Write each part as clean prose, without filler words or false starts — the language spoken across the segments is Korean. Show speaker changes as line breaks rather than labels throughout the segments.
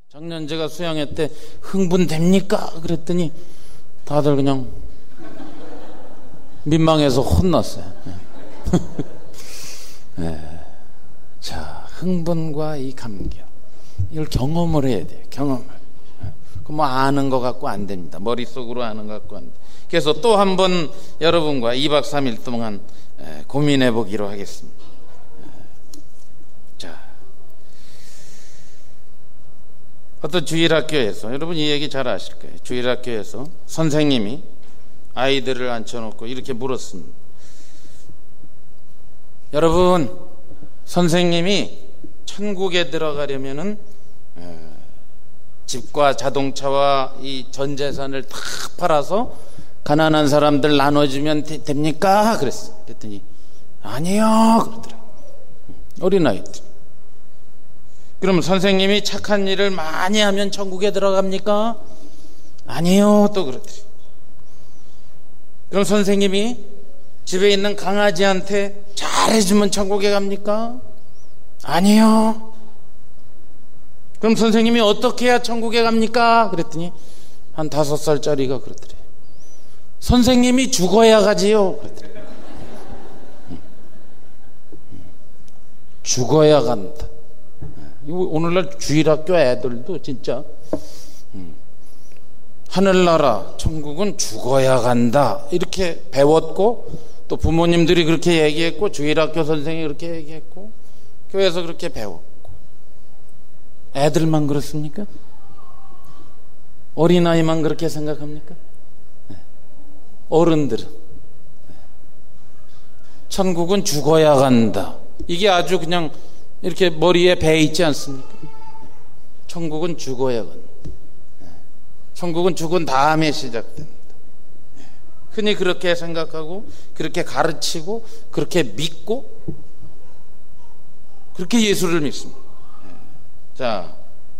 작년 제가 수양회 때 흥분됩니까? 그랬더니 다들 그냥 민망해서 혼났어요. 네. 자, 흥분과 이 감격, 이걸 경험을 해야 돼요. 경험을. 그 뭐 아는 것 같고 안 됩니다. 머릿속으로 아는 것 같고 안 돼요. 그래서 또 한 번 여러분과 2박 3일 동안 고민해 보기로 하겠습니다. 자, 어떤 주일학교에서, 여러분 이 얘기 잘 아실 거예요. 주일학교에서 선생님이 아이들을 앉혀놓고 이렇게 물었습니다. 여러분, 선생님이 천국에 들어가려면은 집과 자동차와 이 전 재산을 다 팔아서 가난한 사람들 나눠주면 됩니까? 그랬어. 그랬더니 아니요 그러더라고요. 어린아이들. 그럼 선생님이 착한 일을 많이 하면 천국에 들어갑니까? 아니요 또 그러더래요. 그럼 선생님이 집에 있는 강아지한테 잘해주면 천국에 갑니까? 아니요. 그럼 선생님이 어떻게 해야 천국에 갑니까? 그랬더니 한 5살짜리가 그러더래요. 선생님이 죽어야 가지요. 그러더래요. 죽어야 간다. 오늘날 주일학교 애들도 진짜 하늘나라 천국은 죽어야 간다 이렇게 배웠고, 또 부모님들이 그렇게 얘기했고, 주일학교 선생이 그렇게 얘기했고, 교회에서 그렇게 배웠고. 애들만 그렇습니까? 어린아이만 그렇게 생각합니까? 어른들은 천국은 죽어야 간다, 이게 아주 그냥 이렇게 머리에 배 있지 않습니까? 천국은 죽어야 간다. 천국은 죽은 다음에 시작된다. 흔히 그렇게 생각하고, 그렇게 가르치고, 그렇게 믿고, 그렇게 예수를 믿습니다. 자,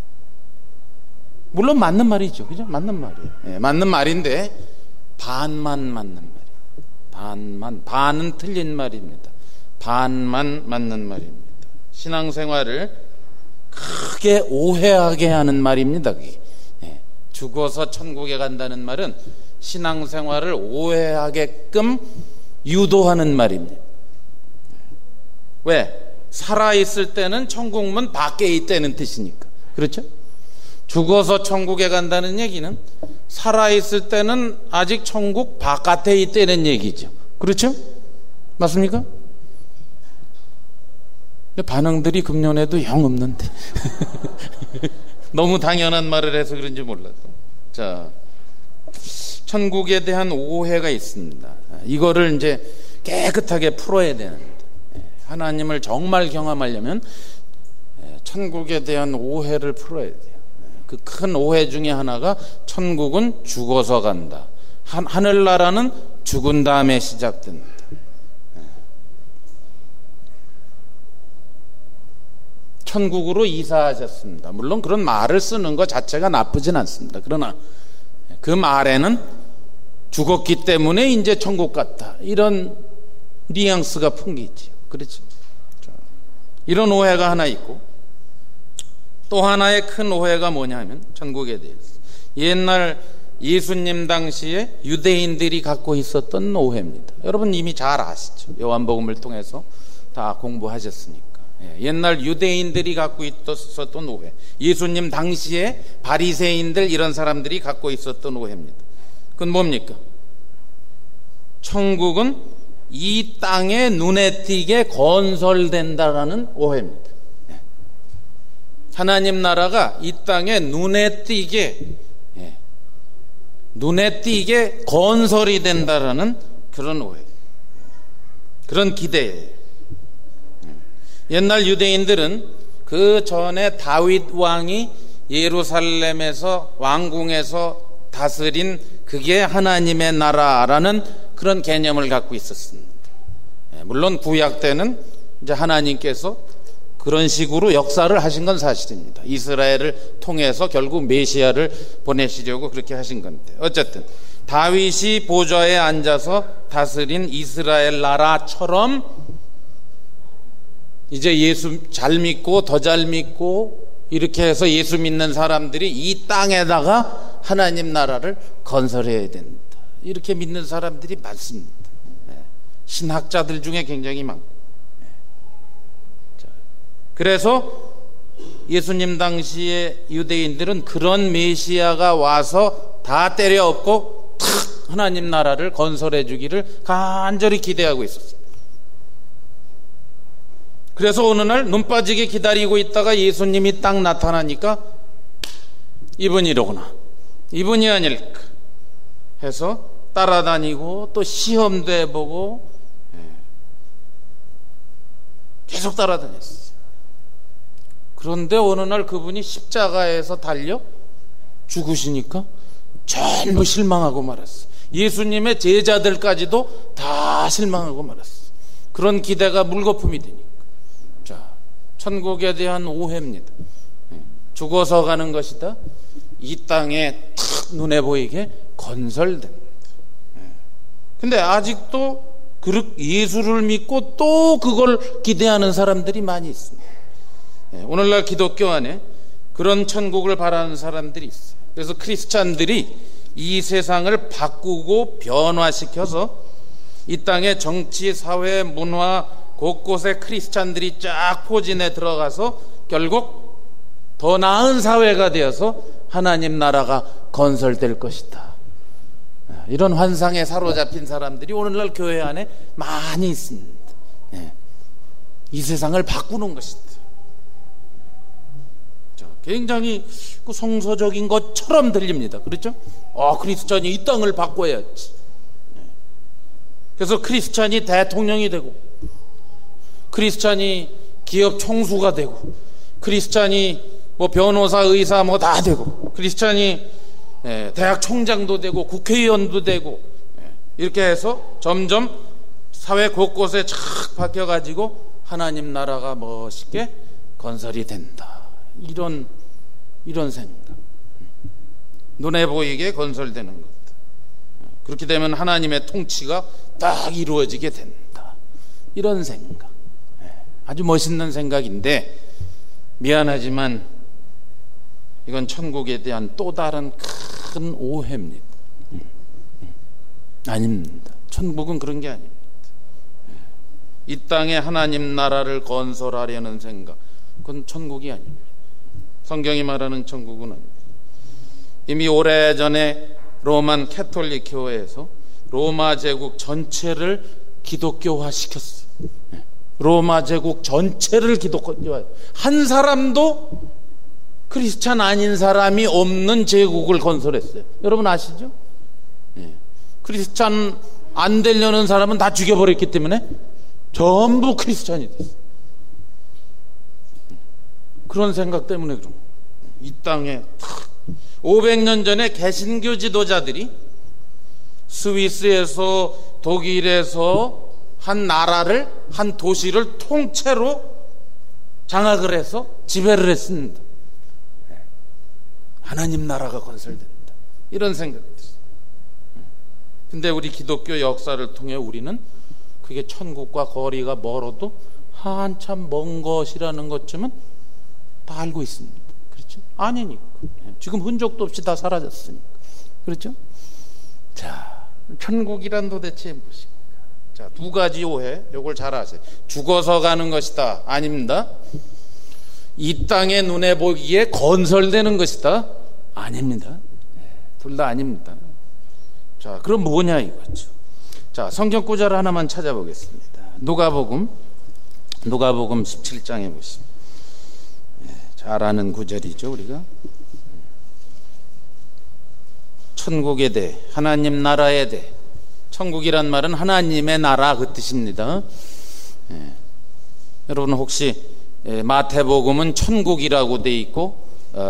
물론 맞는 말이죠. 그죠? 맞는 말이에요. 네, 맞는 말인데 반만 맞는 말이에요. 반은 틀린 말입니다. 반만 맞는 말입니다. 신앙생활을 크게 오해하게 하는 말입니다. 그게. 네, 죽어서 천국에 간다는 말은 신앙생활을 오해하게끔 유도하는 말입니다. 왜? 살아있을 때는 천국문 밖에 있다는 뜻이니까. 그렇죠? 죽어서 천국에 간다는 얘기는 살아있을 때는 아직 천국 바깥에 있다는 얘기죠. 그렇죠? 맞습니까? 반응들이 금년에도 영 없는데 너무 당연한 말을 해서 그런지 몰라도. 자, 천국에 대한 오해가 있습니다. 이거를 이제 깨끗하게 풀어야 되는데, 하나님을 정말 경험하려면 천국에 대한 오해를 풀어야 돼요. 그 큰 오해 중에 하나가 천국은 죽어서 간다, 하늘나라는 죽은 다음에 시작된다. 천국으로 이사하셨습니다. 물론 그런 말을 쓰는 것 자체가 나쁘진 않습니다. 그러나 그 말에는 죽었기 때문에 이제 천국 같다, 이런 뉘앙스가 풍기지요. 그렇죠? 이런 오해가 하나 있고, 또 하나의 큰 오해가 뭐냐면 천국에 대해서 옛날 예수님 당시에 유대인들이 갖고 있었던 오해입니다. 여러분 이미 잘 아시죠? 요한복음을 통해서 다 공부하셨으니까. 옛날 유대인들이 갖고 있었던 오해, 예수님 당시에 바리새인들 이런 사람들이 갖고 있었던 오해입니다. 그건 뭡니까? 천국은 이 땅에 눈에 띄게 건설된다라는 오해입니다. 하나님 나라가 이 땅에 눈에 띄게 건설이 된다라는 그런 오해, 그런 기대예요. 옛날 유대인들은 그 전에 다윗 왕이 예루살렘에서 왕궁에서 다스린 그게 하나님의 나라라는 그런 개념을 갖고 있었습니다. 물론 구약 때는 이제 하나님께서 그런 식으로 역사를 하신 건 사실입니다. 이스라엘을 통해서 결국 메시아를 보내시려고 그렇게 하신 건데, 어쨌든 다윗이 보좌에 앉아서 다스린 이스라엘 나라처럼 이제 예수 잘 믿고 더 잘 믿고 이렇게 해서 예수 믿는 사람들이 이 땅에다가 하나님 나라를 건설해야 된다. 이렇게 믿는 사람들이 많습니다. 신학자들 중에 굉장히 많고. 그래서 예수님 당시에 유대인들은 그런 메시아가 와서 다 때려 엎고 탁 하나님 나라를 건설해 주기를 간절히 기대하고 있었어요. 그래서 어느 날 눈 빠지게 기다리고 있다가 예수님이 딱 나타나니까 이분이로구나, 이분이 아닐까 해서 따라다니고 또 시험도 해보고 계속 따라다녔어요. 그런데 어느 날 그분이 십자가에서 달려 죽으시니까 전부 실망하고 말았어요. 예수님의 제자들까지도 다 실망하고 말았어요. 그런 기대가 물거품이 되니까. 자, 천국에 대한 오해입니다. 죽어서 가는 것이다. 이 땅에 탁 눈에 보이게 건설됩니다. 근데 아직도 예수를 믿고 또 그걸 기대하는 사람들이 많이 있습니다. 오늘날 기독교 안에 그런 천국을 바라는 사람들이 있어요. 그래서 크리스찬들이 이 세상을 바꾸고 변화시켜서 이 땅의 정치, 사회, 문화 곳곳에 크리스찬들이 쫙 포진해 들어가서 결국 더 나은 사회가 되어서 하나님 나라가 건설될 것이다. 이런 환상에 사로잡힌 사람들이 오늘날 교회 안에 많이 있습니다. 이 세상을 바꾸는 것이다. 굉장히 성서적인 것처럼 들립니다. 그렇죠? 크리스찬이 이 땅을 바꿔야지. 그래서 크리스찬이 대통령이 되고, 크리스찬이 기업 총수가 되고, 크리스찬이 변호사, 의사 다 되고, 크리스찬이 대학 총장도 되고 국회의원도 되고, 이렇게 해서 점점 사회 곳곳에 착 바뀌어가지고 하나님 나라가 멋있게 건설이 된다. 이런 생각. 눈에 보이게 건설되는 것. 그렇게 되면 하나님의 통치가 딱 이루어지게 된다. 이런 생각. 아주 멋있는 생각인데 미안하지만 이건 천국에 대한 또 다른 큰 오해입니다. 아닙니다. 천국은 그런 게 아닙니다. 이 땅에 하나님 나라를 건설하려는 생각, 그건 천국이 아닙니다. 성경이 말하는 천국은 아닙니다. 이미 오래전에 로만 캐톨릭 교회에서 로마 제국 전체를 기독교화 시켰어요. 로마 제국 전체를 기독교화, 한 사람도 크리스찬 아닌 사람이 없는 제국을 건설했어요. 여러분 아시죠? 크리스찬 안 되려는 사람은 다 죽여버렸기 때문에 전부 크리스찬이 됐어요. 그런 생각 때문에 그런 거예요. 이 땅에 500년 전에 개신교 지도자들이 스위스에서 독일에서 한 나라를, 한 도시를 통째로 장악을 해서 지배를 했습니다. 하나님 나라가 건설된다. 이런 생각이 들어요. 근데 우리 기독교 역사를 통해 우리는 그게 천국과 거리가 멀어도 한참 먼 것이라는 것쯤은 다 알고 있습니다. 그렇죠? 아니니까. 지금 흔적도 없이 다 사라졌으니까. 그렇죠? 자, 천국이란 도대체 무엇인가? 자, 두 가지 오해, 요걸 잘 아세요. 죽어서 가는 것이다. 아닙니다. 이 땅에 눈에 보기에 건설되는 것이다. 아닙니다. 둘 다 아닙니다. 자, 그럼 뭐냐 이거죠. 자, 성경 구절 하나만 찾아보겠습니다. 누가복음 17장에 보시면 잘 아는 구절이죠. 우리가 천국에 대해, 하나님 나라에 대해, 천국이란 말은 하나님의 나라 그 뜻입니다. 여러분 혹시 마태복음은 천국이라고 돼 있고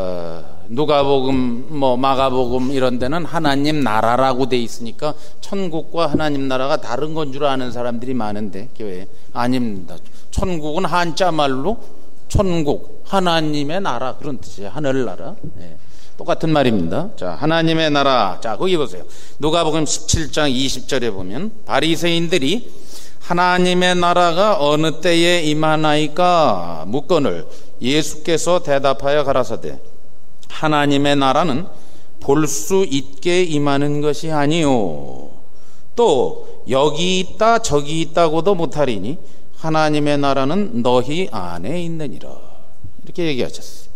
누가복음, 마가복음 이런 데는 하나님 나라라고 돼 있으니까 천국과 하나님 나라가 다른 건 줄 아는 사람들이 많은데 교회에 아닙니다. 천국은 한자 말로 천국, 하나님의 나라 그런 뜻이에요. 하늘나라. 똑같은 말입니다. 자, 하나님의 나라. 자, 거기 보세요. 누가복음 17장 20절에 보면 바리새인들이 하나님의 나라가 어느 때에 임하나이까 묻거늘 예수께서 대답하여 가라사대 하나님의 나라는 볼 수 있게 임하는 것이 아니요 또 여기 있다 저기 있다고도 못하리니 하나님의 나라는 너희 안에 있느니라. 이렇게 얘기하셨어요.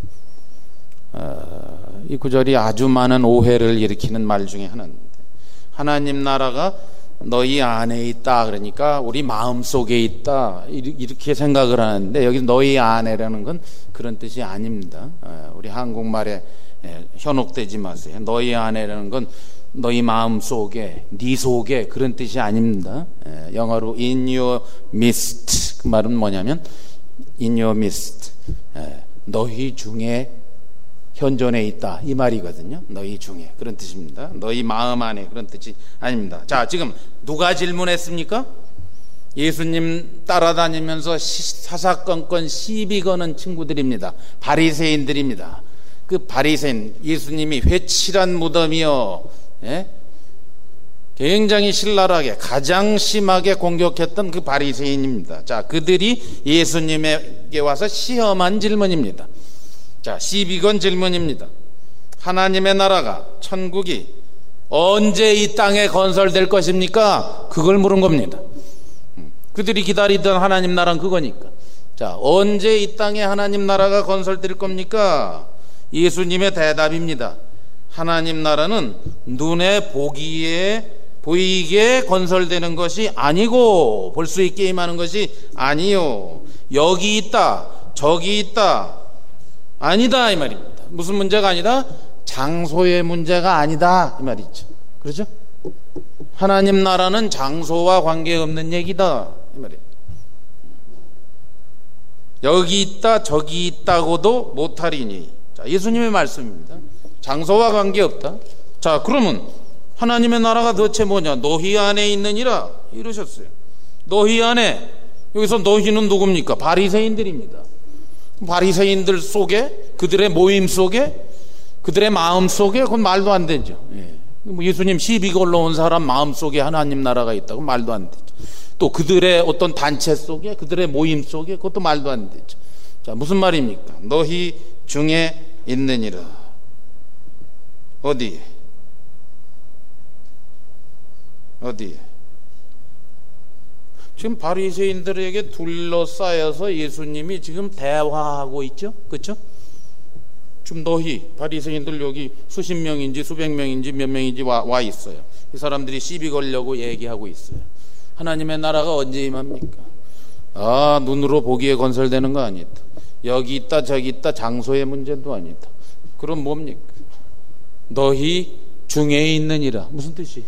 이 구절이 아주 많은 오해를 일으키는 말 중에 하나인데, 하나님 나라가 너희 안에 있다 그러니까 우리 마음속에 있다 이렇게 생각을 하는데, 여기 너희 안에라는 건 그런 뜻이 아닙니다. 우리 한국말에 현혹되지 마세요. 너희 안에라는 건 너희 마음속에, 네 속에, 그런 뜻이 아닙니다. 영어로 in your midst, 그 말은 뭐냐면 in your midst, 너희 중에 현존해 있다 이 말이거든요. 너희 중에, 그런 뜻입니다. 너희 마음 안에, 그런 뜻이 아닙니다. 자, 지금 누가 질문했습니까? 예수님 따라다니면서 사사건건 시비 거는 친구들입니다. 바리새인들입니다. 그 바리새인, 예수님이 회칠한 무덤이요, 굉장히 신랄하게 가장 심하게 공격했던 그 바리새인입니다. 자, 그들이 예수님에게 와서 시험한 질문입니다. 자, 시비건 질문입니다. 하나님의 나라가, 천국이 언제 이 땅에 건설될 것입니까? 그걸 물은 겁니다. 그들이 기다리던 하나님 나라는 그거니까. 자, 언제 이 땅에 하나님 나라가 건설될 겁니까? 예수님의 대답입니다. 하나님 나라는 눈에 보이게 건설되는 것이 아니고, 볼 수 있게 임하는 것이 아니요 여기 있다 저기 있다 아니다 이 말입니다. 무슨 문제가 아니다? 장소의 문제가 아니다 이 말이죠. 그렇죠? 하나님 나라는 장소와 관계없는 얘기다 이 말이에요. 여기 있다 저기 있다고도 못하리니. 자, 예수님의 말씀입니다. 장소와 관계없다. 자, 그러면 하나님의 나라가 도대체 뭐냐? 너희 안에 있느니라 이러셨어요. 너희 안에, 여기서 너희는 누굽니까? 바리새인들입니다. 바리새인들 속에, 그들의 모임 속에, 그들의 마음 속에, 그건 말도 안 되죠. 예수님 시비 걸러 온 사람 마음 속에 하나님 나라가 있다고 말도 안 되죠. 또 그들의 어떤 단체 속에, 그들의 모임 속에, 그것도 말도 안 되죠. 자, 무슨 말입니까? 너희 중에 있느니라. 어디에? 지금 바리새인들에게 둘러싸여서 예수님이 지금 대화하고 있죠. 그렇죠? 지금 너희 바리새인들 여기 수십 명인지 수백 명인지 몇 명인지 와 있어요. 이 사람들이 시비 걸려고 얘기하고 있어요. 하나님의 나라가 언제 임합니까? 아, 눈으로 보기에 건설되는 거 아니다. 여기 있다 저기 있다 장소의 문제도 아니다. 그럼 뭡니까? 너희 중에 있느니라. 무슨 뜻이?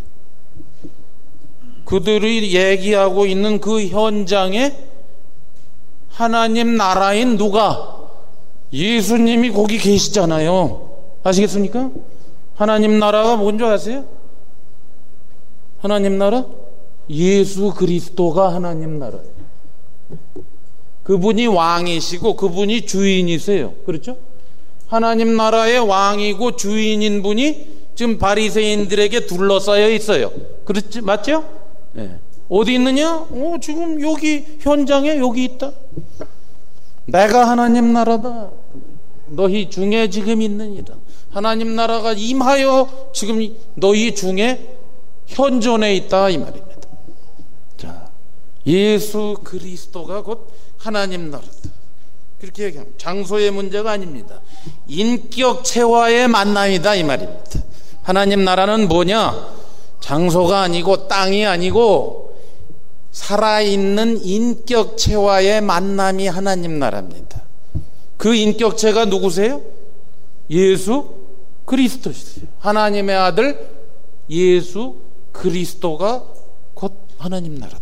그들이 얘기하고 있는 그 현장에 하나님 나라인 누가? 예수님이 거기 계시잖아요. 아시겠습니까? 하나님 나라가 뭔지 아세요? 하나님 나라? 예수 그리스도가 하나님 나라예요. 그분이 왕이시고 그분이 주인이세요. 그렇죠? 하나님 나라의 왕이고 주인인 분이 지금 바리새인들에게 둘러싸여 있어요. 그렇지? 맞죠? 네. 어디 있느냐? 지금 여기 현장에 여기 있다. 내가 하나님 나라다. 너희 중에 지금 있느니라. 하나님 나라가 임하여 지금 너희 중에 현존해 있다 이 말입니다. 자, 예수 그리스도가 곧 하나님 나라다. 그렇게 얘기합니다. 장소의 문제가 아닙니다. 인격체와의 만남이다 이 말입니다. 하나님 나라는 뭐냐? 장소가 아니고 땅이 아니고 살아있는 인격체와의 만남이 하나님 나라입니다. 그 인격체가 누구세요? 예수 그리스도시세요. 하나님의 아들 예수 그리스도가 곧 하나님 나라다.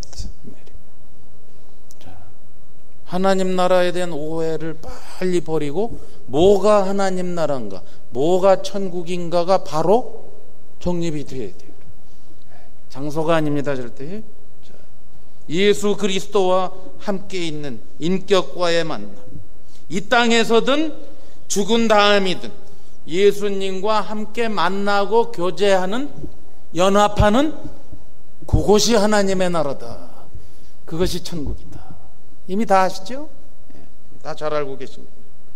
하나님 나라에 대한 오해를 빨리 버리고 뭐가 하나님 나라인가, 뭐가 천국인가가 바로 정립이 돼야 돼요. 장소가 아닙니다, 절대. 예수 그리스도와 함께 있는 인격과의 만남. 이 땅에서든 죽은 다음이든 예수님과 함께 만나고 교제하는, 연합하는 그곳이 하나님의 나라다. 그것이 천국이다. 이미 다 아시죠? 다 잘 알고 계십니다.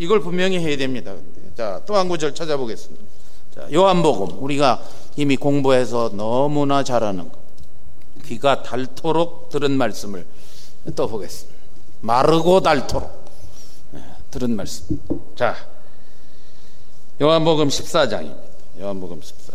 이걸 분명히 해야 됩니다. 자, 또 한 구절 찾아보겠습니다. 자, 요한복음 우리가 이미 공부해서 너무나 잘 아는 거, 귀가 닳도록 들은 말씀을 또 보겠습니다. 마르고 닳도록 들은 말씀. 자, 요한복음 14장입니다. 요한복음 14장.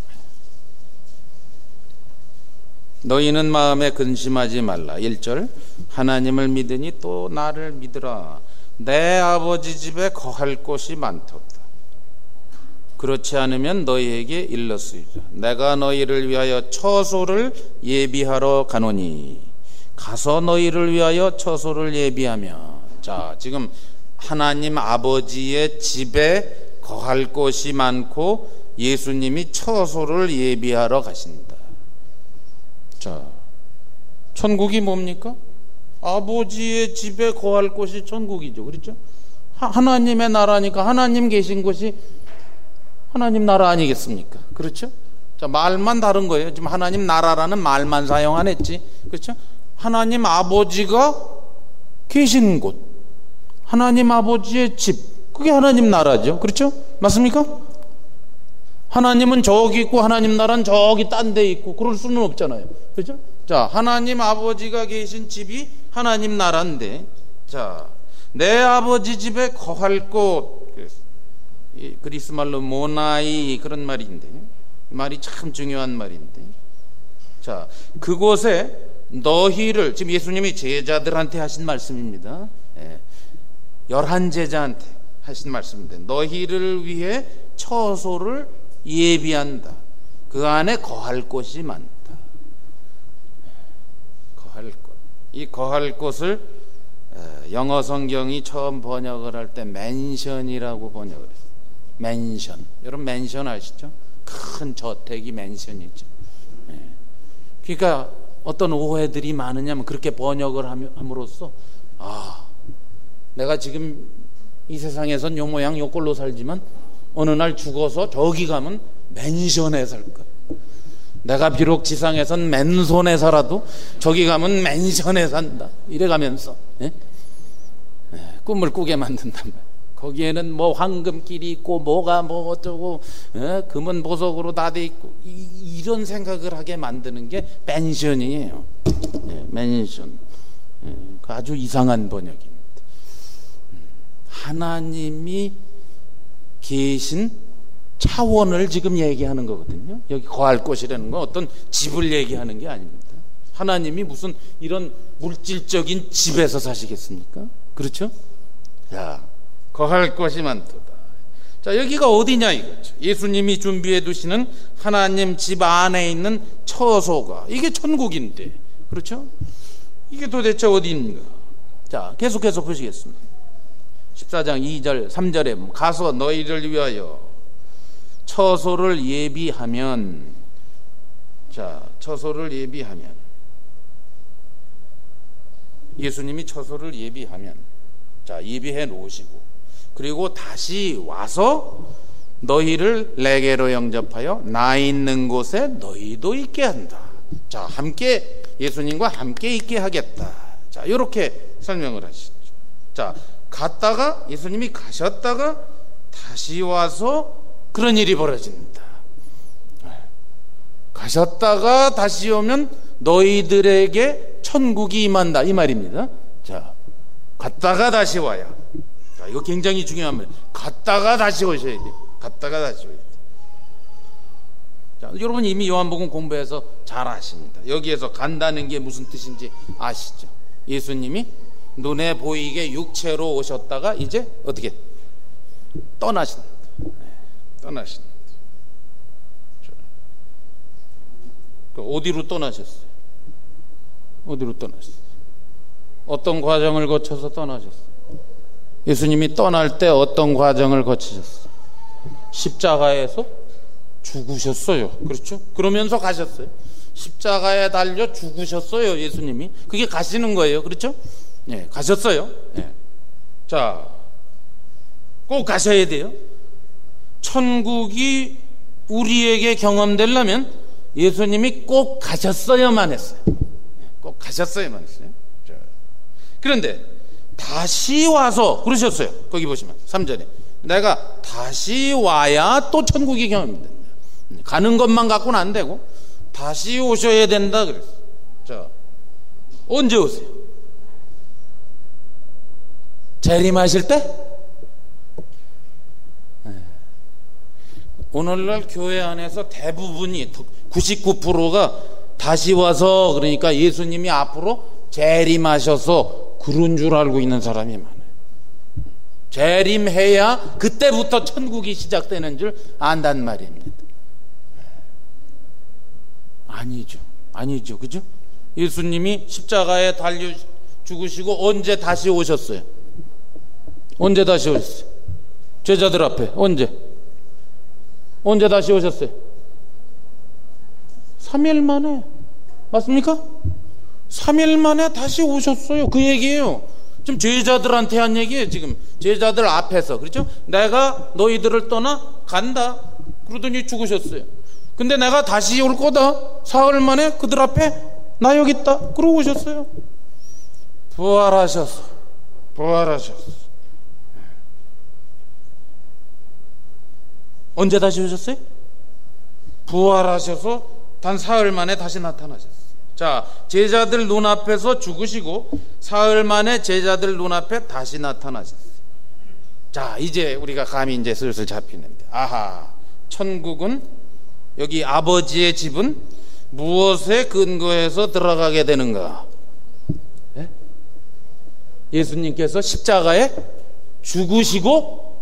너희는 마음에 근심하지 말라. 1절 하나님을 믿으니 또 나를 믿으라. 내 아버지 집에 거할 곳이 많도다. 그렇지 않으면 너희에게 일렀으리라. 내가 너희를 위하여 처소를 예비하러 가노니 가서 너희를 위하여 처소를 예비하며. 자, 지금 하나님 아버지의 집에 거할 곳이 많고 예수님이 처소를 예비하러 가신다. 자, 천국이 뭡니까? 아버지의 집에 거할 곳이 천국이죠. 그렇죠? 하나님의 나라니까 하나님 계신 곳이 하나님 나라 아니겠습니까? 그렇죠? 자, 말만 다른 거예요. 지금 하나님 나라라는 말만 사용 안 했지. 그렇죠? 하나님 아버지가 계신 곳, 하나님 아버지의 집, 그게 하나님 나라죠. 그렇죠? 맞습니까? 하나님은 저기 있고 하나님 나라는 저기 딴 데 있고 그럴 수는 없잖아요. 그렇죠? 자, 하나님 아버지가 계신 집이 하나님 나라인데, 자, 내 아버지 집에 거할 곳, 그리스 말로 모나이, 그런 말인데, 말이 참 중요한 말인데, 자, 그곳에 너희를, 지금 예수님이 제자들한테 하신 말씀입니다. 11제자한테 하신 말씀인데, 너희를 위해 처소를 예비한다. 그 안에 거할 곳이 많다. 거할 곳. 이 거할 곳을 영어 성경이 처음 번역을 할 때 맨션이라고 번역을 했어요. 맨션. 여러분 맨션 아시죠? 큰 저택이 맨션이죠. 그러니까 어떤 오해들이 많으냐면 그렇게 번역을 함으로써, 아, 내가 지금 이 세상에선 요 모양 요 꼴로 살지만 어느 날 죽어서 저기 가면 맨션에 살 거야. 내가 비록 지상에선 맨손에 살아도 저기 가면 맨션에 산다. 이래가면서 꿈을 꾸게 만든단 말이야. 거기에는 뭐 황금길이 있고 뭐가 뭐 어쩌고 금은 보석으로 다 돼 있고 이런 생각을 하게 만드는 게 맨션이에요. 맨션. 아주 이상한 번역입니다. 하나님이 계신 차원을 지금 얘기하는 거거든요. 여기 거할 곳이라는 건 어떤 집을 얘기하는 게 아닙니다. 하나님이 무슨 이런 물질적인 집에서 사시겠습니까? 그렇죠? 자, 거할 곳이 많도다. 자, 여기가 어디냐 이거죠. 예수님이 준비해 두시는 하나님 집 안에 있는 처소가, 이게 천국인데, 그렇죠? 이게 도대체 어디인가? 자, 계속해서 보시겠습니다. 14장 2절 3절에 가서 너희를 위하여 처소를 예비하면, 자, 처소를 예비하면, 예수님이 처소를 예비하면, 자, 예비해 놓으시고 그리고 다시 와서 너희를 내게로 영접하여 나 있는 곳에 너희도 있게 한다. 자, 함께 예수님과 함께 있게 하겠다. 자, 이렇게 설명을 하시죠. 자, 갔다가 예수님이 가셨다가 다시 와서 그런 일이 벌어진다. 가셨다가 다시 오면 너희들에게 천국이 임한다, 이 말입니다. 자, 갔다가 다시 와야. 자, 이거 굉장히 중요한 말이에요. 갔다가 다시 오셔야 돼요. 갔다가 다시 오셔야 돼요. 자, 여러분 이미 요한복음 공부해서 잘 아십니다. 여기에서 간다는 게 무슨 뜻인지 아시죠? 예수님이 눈에 보이게 육체로 오셨다가 이제 어떻게 떠나신다. 떠나신다. 어디로 떠나셨어요? 어디로 떠나셨어요? 어떤 과정을 거쳐서 떠나셨어요? 예수님이 떠날 때 어떤 과정을 거치셨어요? 십자가에서 죽으셨어요. 그렇죠? 그러면서 가셨어요. 십자가에 달려 죽으셨어요. 예수님이. 그게 가시는 거예요. 그렇죠? 네, 가셨어요. 네. 자, 꼭 가셔야 돼요. 천국이 우리에게 경험되려면 예수님이 꼭 가셨어야만 했어요. 꼭 가셨어야만 했어요. 자, 그런데 다시 와서 그러셨어요. 거기 보시면 3절에 내가 다시 와야 또 천국이 경험이 된다. 가는 것만 갖고는 안 되고 다시 오셔야 된다 그랬어요. 자, 언제 오세요? 재림하실 때? 오늘날 교회 안에서 대부분이 99%가 다시 와서 그러니까 예수님이 앞으로 재림하셔서 그런 줄 알고 있는 사람이 많아요. 재림해야 그때부터 천국이 시작되는 줄 안단 말입니다. 아니죠. 그죠? 예수님이 십자가에 달려 죽으시고 언제 다시 오셨어요? 언제 다시 오셨어요? 제자들 앞에 언제 다시 오셨어요? 3일 만에. 맞습니까? 3일 만에 다시 오셨어요. 그 얘기예요. 지금 제자들한테 한 얘기예요. 지금 제자들 앞에서. 그렇죠? 내가 너희들을 떠나 간다. 그러더니 죽으셨어요. 근데 내가 다시 올 거다. 사흘 만에 그들 앞에 나 여기 있다. 그러고 오셨어요. 부활하셨어. 언제 다시 오셨어요? 부활하셔서 단 사흘 만에 다시 나타나셨어요. 자, 제자들 눈앞에서 죽으시고 사흘 만에 제자들 눈앞에 다시 나타나셨어요. 자, 이제 우리가 감이 이제 슬슬 잡히는데, 아하, 천국은 여기 아버지의 집은 무엇에 근거해서 들어가게 되는가? 네? 예수님께서 십자가에 죽으시고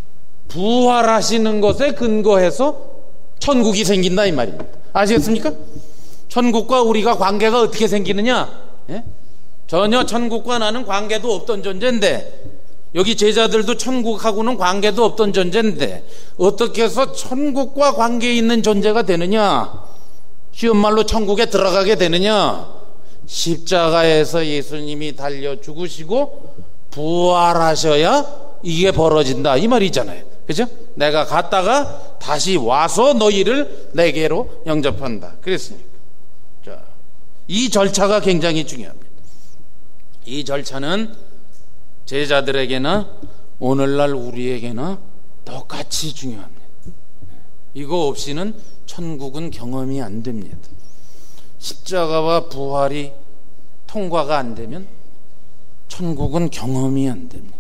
부활하시는 것에 근거해서 천국이 생긴다 이 말입니다. 아시겠습니까? 천국과 우리가 관계가 어떻게 생기느냐? 예? 전혀 천국과 나는 관계도 없던 존재인데, 여기 제자들도 천국하고는 관계도 없던 존재인데 어떻게 해서 천국과 관계 있는 존재가 되느냐? 쉬운 말로 천국에 들어가게 되느냐? 십자가에서 예수님이 달려 죽으시고 부활하셔야 이게 벌어진다 이 말이잖아요. 그죠? 내가 갔다가 다시 와서 너희를 내게로 영접한다 그랬으니까. 자, 이 절차가 굉장히 중요합니다. 이 절차는 제자들에게나 오늘날 우리에게나 똑같이 중요합니다. 이거 없이는 천국은 경험이 안 됩니다. 십자가와 부활이 통과가 안 되면 천국은 경험이 안 됩니다.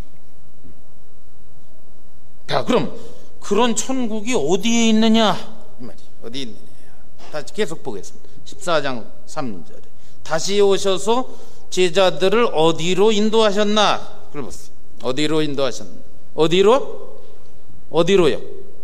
자, 그럼 그런 천국이 어디에 있느냐? 어디 있느냐? 다시 계속 보겠습니다. 14장 3절에 다시 오셔서 제자들을 어디로 인도하셨나? 그걸 보세요. 어디로 인도하셨나? 어디로요?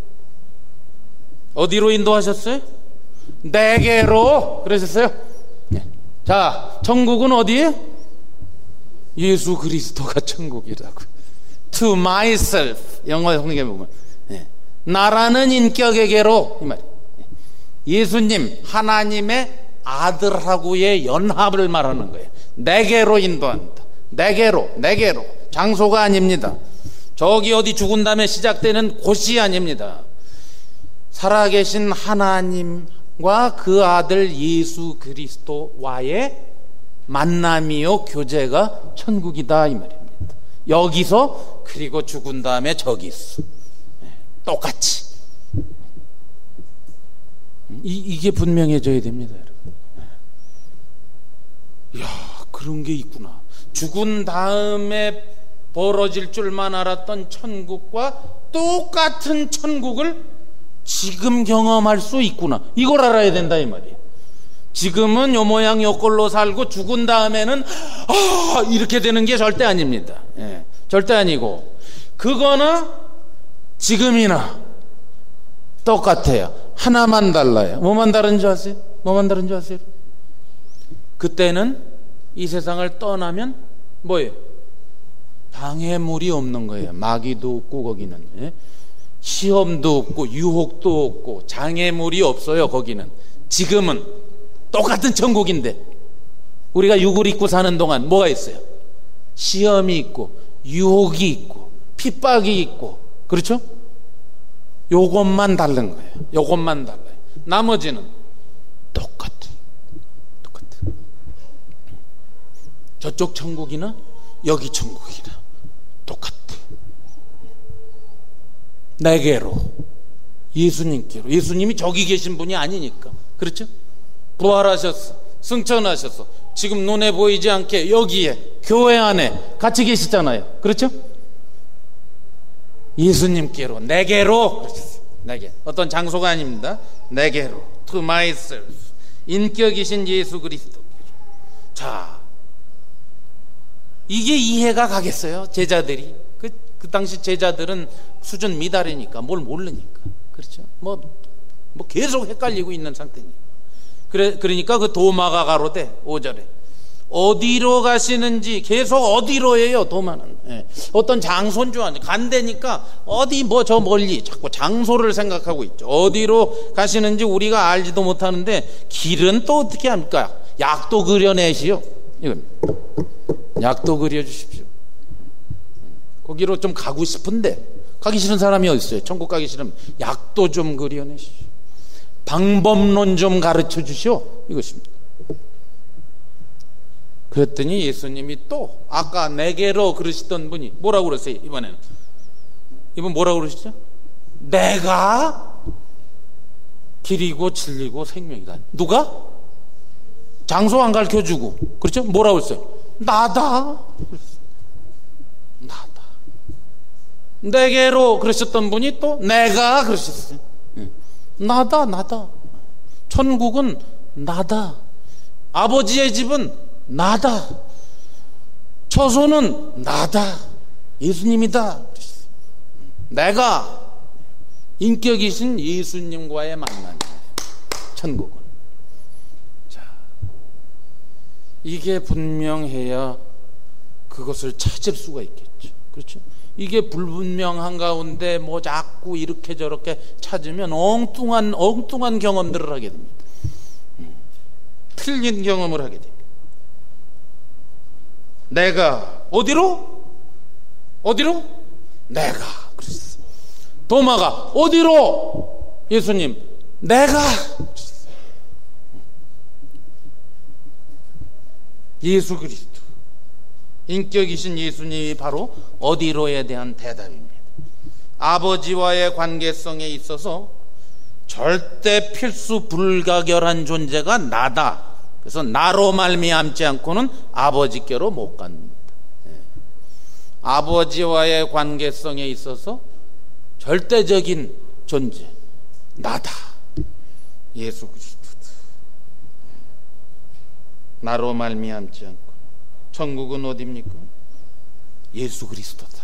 어디로 인도하셨어요? 내게로 그러셨어요? 네. 자, 천국은 어디에? 예수 그리스도가 천국이라고. To myself. 영어 성경에 보면 네. 나라는 인격에게로 이 말이에요. 예수님 하나님의 아들하고의 연합을 말하는 거예요. 내게로 인도한다. 내게로 장소가 아닙니다. 저기 어디 죽은 다음에 시작되는 곳이 아닙니다. 살아계신 하나님과 그 아들 예수 그리스도와의 만남이요 교제가 천국이다 이 말입니다. 여기서 그리고 죽은 다음에 저기 있어. 똑같이. 이게 분명해져야 됩니다, 여러분. 이야, 그런 게 있구나. 죽은 다음에 벌어질 줄만 알았던 천국과 똑같은 천국을 지금 경험할 수 있구나. 이걸 알아야 된다 이 말이에요. 지금은 요 모양 요 꼴로 살고 죽은 다음에는 이렇게 되는 게 절대 아닙니다. 예, 절대 아니고 그거나 지금이나 똑같아요. 하나만 달라요. 뭐만 다른 줄 아세요? 그때는 이 세상을 떠나면 뭐예요? 방해물이 없는 거예요. 마귀도 없고 거기는 예? 시험도 없고 유혹도 없고 장애물이 없어요. 거기는. 지금은 똑같은 천국인데 우리가 육을 입고 사는 동안 뭐가 있어요? 시험이 있고 유혹이 있고 핍박이 있고 그렇죠? 요것만 다른 거예요. 요것만 달라요. 나머지는 똑같아. 저쪽 천국이나 여기 천국이라 똑같아. 내게로, 예수님께로. 예수님이 저기 계신 분이 아니니까. 그렇죠? 부활하셨어, 승천하셨어. 지금 눈에 보이지 않게 여기에 교회 안에 같이 계시잖아요. 그렇죠? 예수님께로, 내게로. 내게, 어떤 장소가 아닙니다. 내게로, to myself. 인격이신 예수 그리스도. 자, 이게 이해가 가겠어요? 제자들이. 그 당시 제자들은 수준 미달이니까 뭘 모르니까. 그렇죠? 뭐 계속 헷갈리고 있는 상태니까. 그러니까 그 도마가 가로되 5절에 어디로 가시는지, 계속 어디로예요. 도마는 어떤 장소인 줄 아니, 간대니까 어디 저 멀리 자꾸 장소를 생각하고 있죠. 어디로 가시는지 우리가 알지도 못하는데 길은 또 어떻게 합니까? 약도 그려내시오. 이건 약도 그려주십시오. 거기로 좀 가고 싶은데 가기 싫은 사람이 어디 있어요? 천국 가기 싫으면 약도 좀 그려내시오. 방법론 좀 가르쳐 주시오. 이것입니다. 그랬더니 예수님이 또 아까 내게로 그러시던 분이 뭐라고 그러세요? 이번 뭐라고 그러시죠? 내가 길이고 진리고 생명이다. 누가? 장소 안 가르쳐주고, 그렇죠? 뭐라고 했어요? 나다. 나다. 내게로 그러셨던 분이 또 내가 그러셨어요. 나다. 천국은 나다. 아버지의 집은 나다. 처소는 나다. 예수님이다. 내가 인격이신 예수님과의 만남이에요. 천국은. 자, 이게 분명해야 그것을 찾을 수가 있겠죠. 그렇죠? 이게 불분명한 가운데 자꾸 이렇게 저렇게 찾으면 엉뚱한 경험들을 하게 됩니다. 틀린 경험을 하게 됩니다. 내가 어디로? 내가. 그랬어. 도마가 어디로? 예수님, 내가. 예수 그리스도, 인격이신 예수님이 바로 어디로에 대한 대답입니다. 아버지와의 관계성에 있어서 절대 필수 불가결한 존재가 나다. 그래서 나로 말미암지 않고는 아버지께로 못 갑니다. 아버지와의 관계성에 있어서 절대적인 존재 나다. 예수 그리스도다. 나로 말미암지 않고. 천국은 어디입니까? 예수 그리스도다.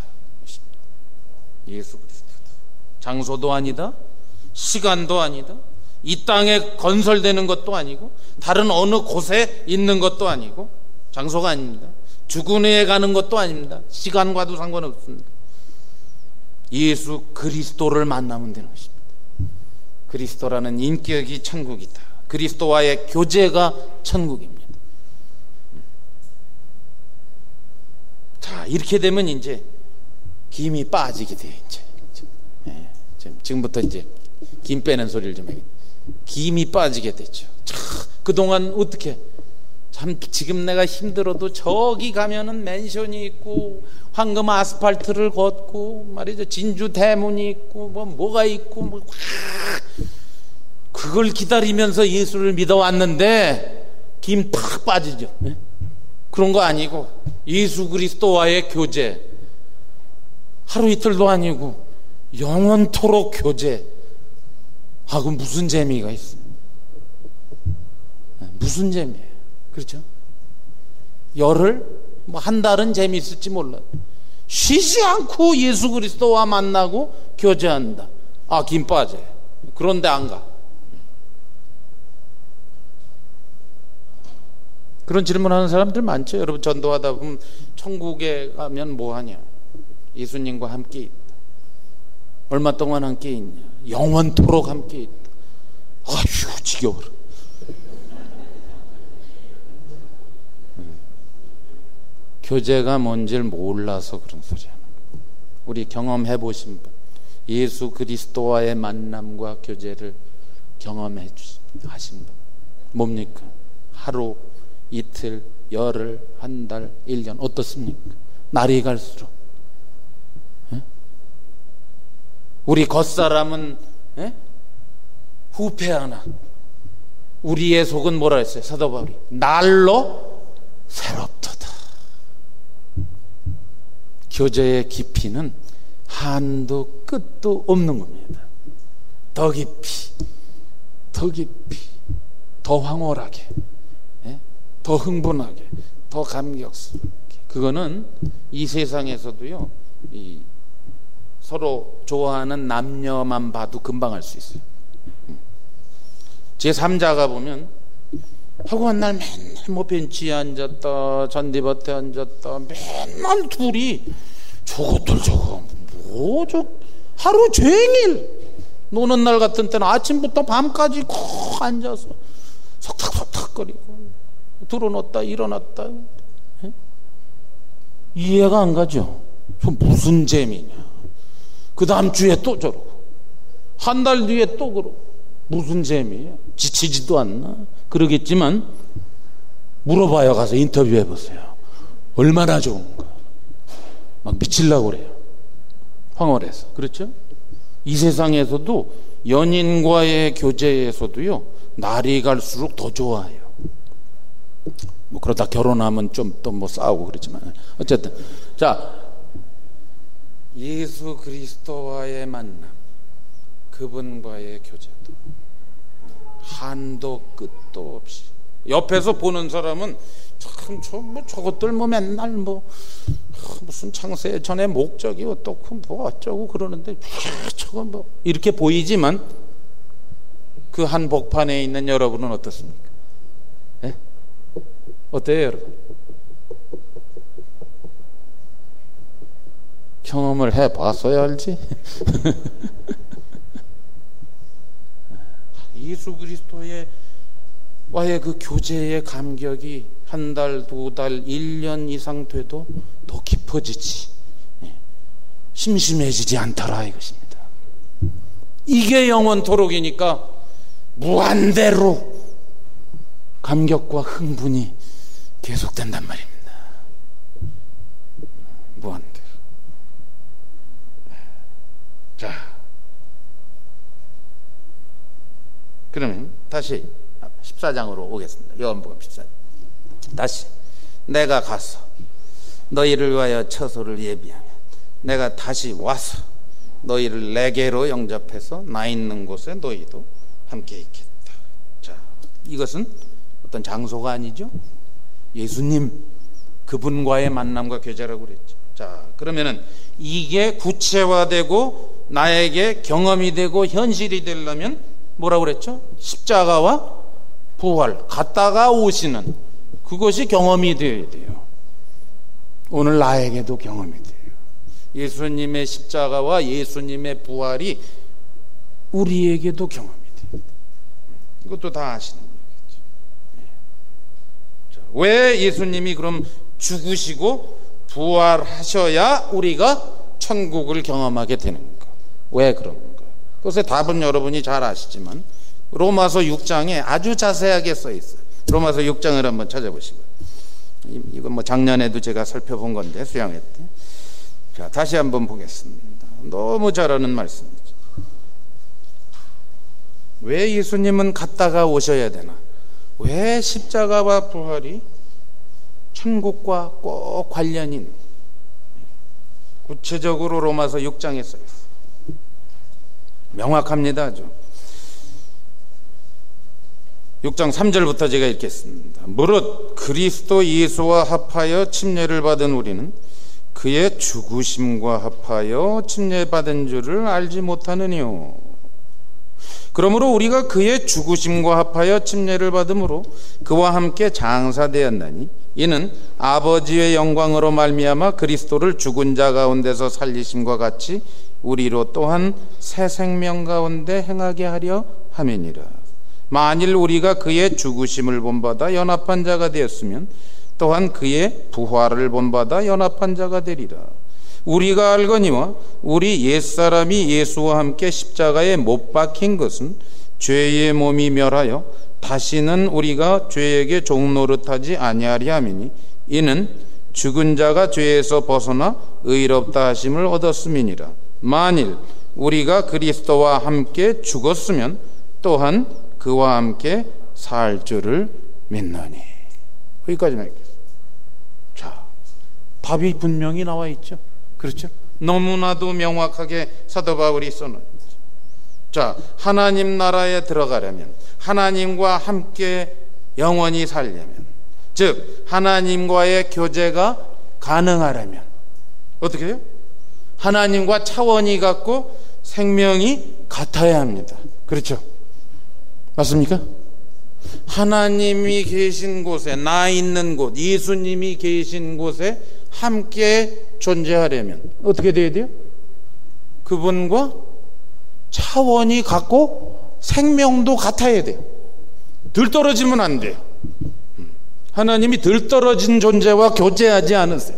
예수 그리스도다. 장소도 아니다, 시간도 아니다, 이 땅에 건설되는 것도 아니고 다른 어느 곳에 있는 것도 아니고, 장소가 아닙니다. 죽은 후에 가는 것도 아닙니다. 시간과도 상관없습니다. 예수 그리스도를 만나면 되는 것입니다. 그리스도라는 인격이 천국이다. 그리스도와의 교제가 천국입니다. 자, 이렇게 되면 이제 김이 빠지게 돼요. 지금부터 이제 김 빼는 소리를 좀 해야겠다. 김이 빠지게 됐죠. 그동안 어떻게 참 지금 내가 힘들어도 저기 가면은 맨션이 있고 황금 아스팔트를 걷고 말이죠, 진주 대문이 있고 뭐가 있고 그걸 기다리면서 예수를 믿어왔는데 김 팍 빠지죠. 그런 거 아니고 예수 그리스도와의 교제, 하루 이틀도 아니고 영원토록 교제하고 무슨 재미가 있어요? 무슨 재미예요? 그렇죠? 열흘, 한 달은 재미있을지 몰라요. 쉬지 않고 예수 그리스도와 만나고 교제한다. 김 빠져요. 그런데 안 가. 그런 질문하는 사람들 많죠. 여러분, 전도하다 보면 천국에 가면 뭐 하냐? 예수님과 함께 있다. 얼마 동안 함께 있냐? 영원토록 함께 있다. 아휴, 지겨워라. 교제가 뭔지를 몰라서 그런 소리 하는 거예요. 우리 경험해 보신 분, 예수 그리스도와의 만남과 교제를 경험해 하신 분 뭡니까? 하루, 이틀, 열흘, 한 달, 1년 어떻습니까? 날이 갈수록. 우리 겉사람은 후패하나 우리의 속은 뭐라 했어요? 사도 바울이 날로 새롭도다. 교제의 깊이는 한도 끝도 없는 겁니다. 더 깊이, 더 깊이, 더 황홀하게, 더 흥분하게, 더 감격스럽게. 그거는 이 세상에서도요, 서로 좋아하는 남녀만 봐도 금방 알 수 있어요. 제3자가 보면 하고 날 맨날 뭐 벤치에 앉았다, 잔디밭에 앉았다, 맨날 둘이 저것들 저거 뭐 저 하루 종일 노는 날 같은 때는 아침부터 밤까지 콕 앉아서 석탁석탁거리고 들어놓았다 일어났다. 이해가 안 가죠. 저 무슨 재미냐. 그 다음 주에 또 저러고 한 달 뒤에 또 그러고 무슨 재미야. 지치지도 않나. 그러겠지만 물어봐요. 가서 인터뷰해보세요. 얼마나 좋은가. 막 미치려고 그래요. 황홀해서. 그렇죠? 이 세상에서도 연인과의 교제에서도요, 날이 갈수록 더 좋아요. 뭐 그러다 결혼하면 좀 또 뭐 싸우고 그러지만 어쨌든 자, 예수 그리스도와의 만남, 그분과의 교제도 한도 끝도 없이. 옆에서 보는 사람은 참 저것들 뭐 맨날 뭐 무슨 창세 전에 목적이 어떻고 뭐 어쩌고 그러는데 저거 뭐 이렇게 보이지만 그 한 복판에 있는 여러분은 어떻습니까? 네? 어때요, 여러분? 경험을 해봤어야 알지. 예수 그리스도의 와의 그 교제의 감격이 한 달, 두 달, 1년 이상 돼도 더 깊어지지, 심심해지지 않더라 이것입니다. 이게 영원토록이니까 무한대로 감격과 흥분이 계속된단 말입니다. 무한대로. 자, 그러면 다시 14장으로 오겠습니다. 요한복음 14장. 다시 내가 가서 너희를 위하여 처소를 예비하면 내가 다시 와서 너희를 내게로 영접해서 나 있는 곳에 너희도 함께 있겠다. 자, 이것은 어떤 장소가 아니죠. 예수님 그분과의 만남과 교제라고 그랬죠. 자, 그러면은 이게 구체화되고 나에게 경험이 되고 현실이 되려면 뭐라고 그랬죠? 십자가와 부활, 갔다가 오시는 그것이 경험이 되어야 돼요. 오늘 나에게도 경험이 돼요. 예수님의 십자가와 예수님의 부활이 우리에게도 경험이 돼요. 이것도 다 아시는 얘기죠. 왜 예수님이 그럼 죽으시고 부활하셔야 우리가 천국을 경험하게 되는가? 왜 그런가? 그것의 답은 여러분이 잘 아시지만 로마서 6장에 아주 자세하게 써 있어요. 로마서 6장을 한번 찾아보시고, 이건 뭐 작년에도 제가 살펴본 건데 수양회 때. 자, 다시 한번 보겠습니다. 너무 잘 아는 말씀이죠. 왜 예수님은 갔다가 오셔야 되나? 왜 십자가와 부활이 천국과 꼭 관련인, 구체적으로 로마서 6장에 써 있어요. 명확합니다. 아주. 6장 3절부터 제가 읽겠습니다. 무릇 그리스도 예수와 합하여 침례를 받은 우리는 그의 죽으심과 합하여 침례받은 줄을 알지 못하느니요. 그러므로 우리가 그의 죽으심과 합하여 침례를 받음으로 그와 함께 장사되었나니 이는 아버지의 영광으로 말미암아 그리스도를 죽은 자 가운데서 살리심과 같이 우리로 또한 새 생명 가운데 행하게 하려 함이니라. 만일 우리가 그의 죽으심을 본받아 연합한 자가 되었으면 또한 그의 부활을 본받아 연합한 자가 되리라. 우리가 알거니와 우리 옛사람이 예수와 함께 십자가에 못 박힌 것은 죄의 몸이 멸하여 다시는 우리가 죄에게 종노릇하지 아니하리 함이니 이는 죽은 자가 죄에서 벗어나 의롭다 하심을 얻었음이니라. 만일 우리가 그리스도와 함께 죽었으면 또한 그와 함께 살 줄을 믿노니. 여기까지만 읽겠습니다. 자, 답이 분명히 나와 있죠. 그렇죠? 너무나도 명확하게 사도 바울이 써놓은. 자, 하나님 나라에 들어가려면, 하나님과 함께 영원히 살려면, 즉 하나님과의 교제가 가능하려면 어떻게 해요? 하나님과 차원이 같고 생명이 같아야 합니다. 그렇죠? 맞습니까? 하나님이 계신 곳에, 나 있는 곳, 예수님이 계신 곳에 함께 존재하려면 어떻게 돼야 돼요? 그분과 차원이 같고 생명도 같아야 돼요. 덜 떨어지면 안 돼요. 하나님이 덜 떨어진 존재와 교제하지 않으세요.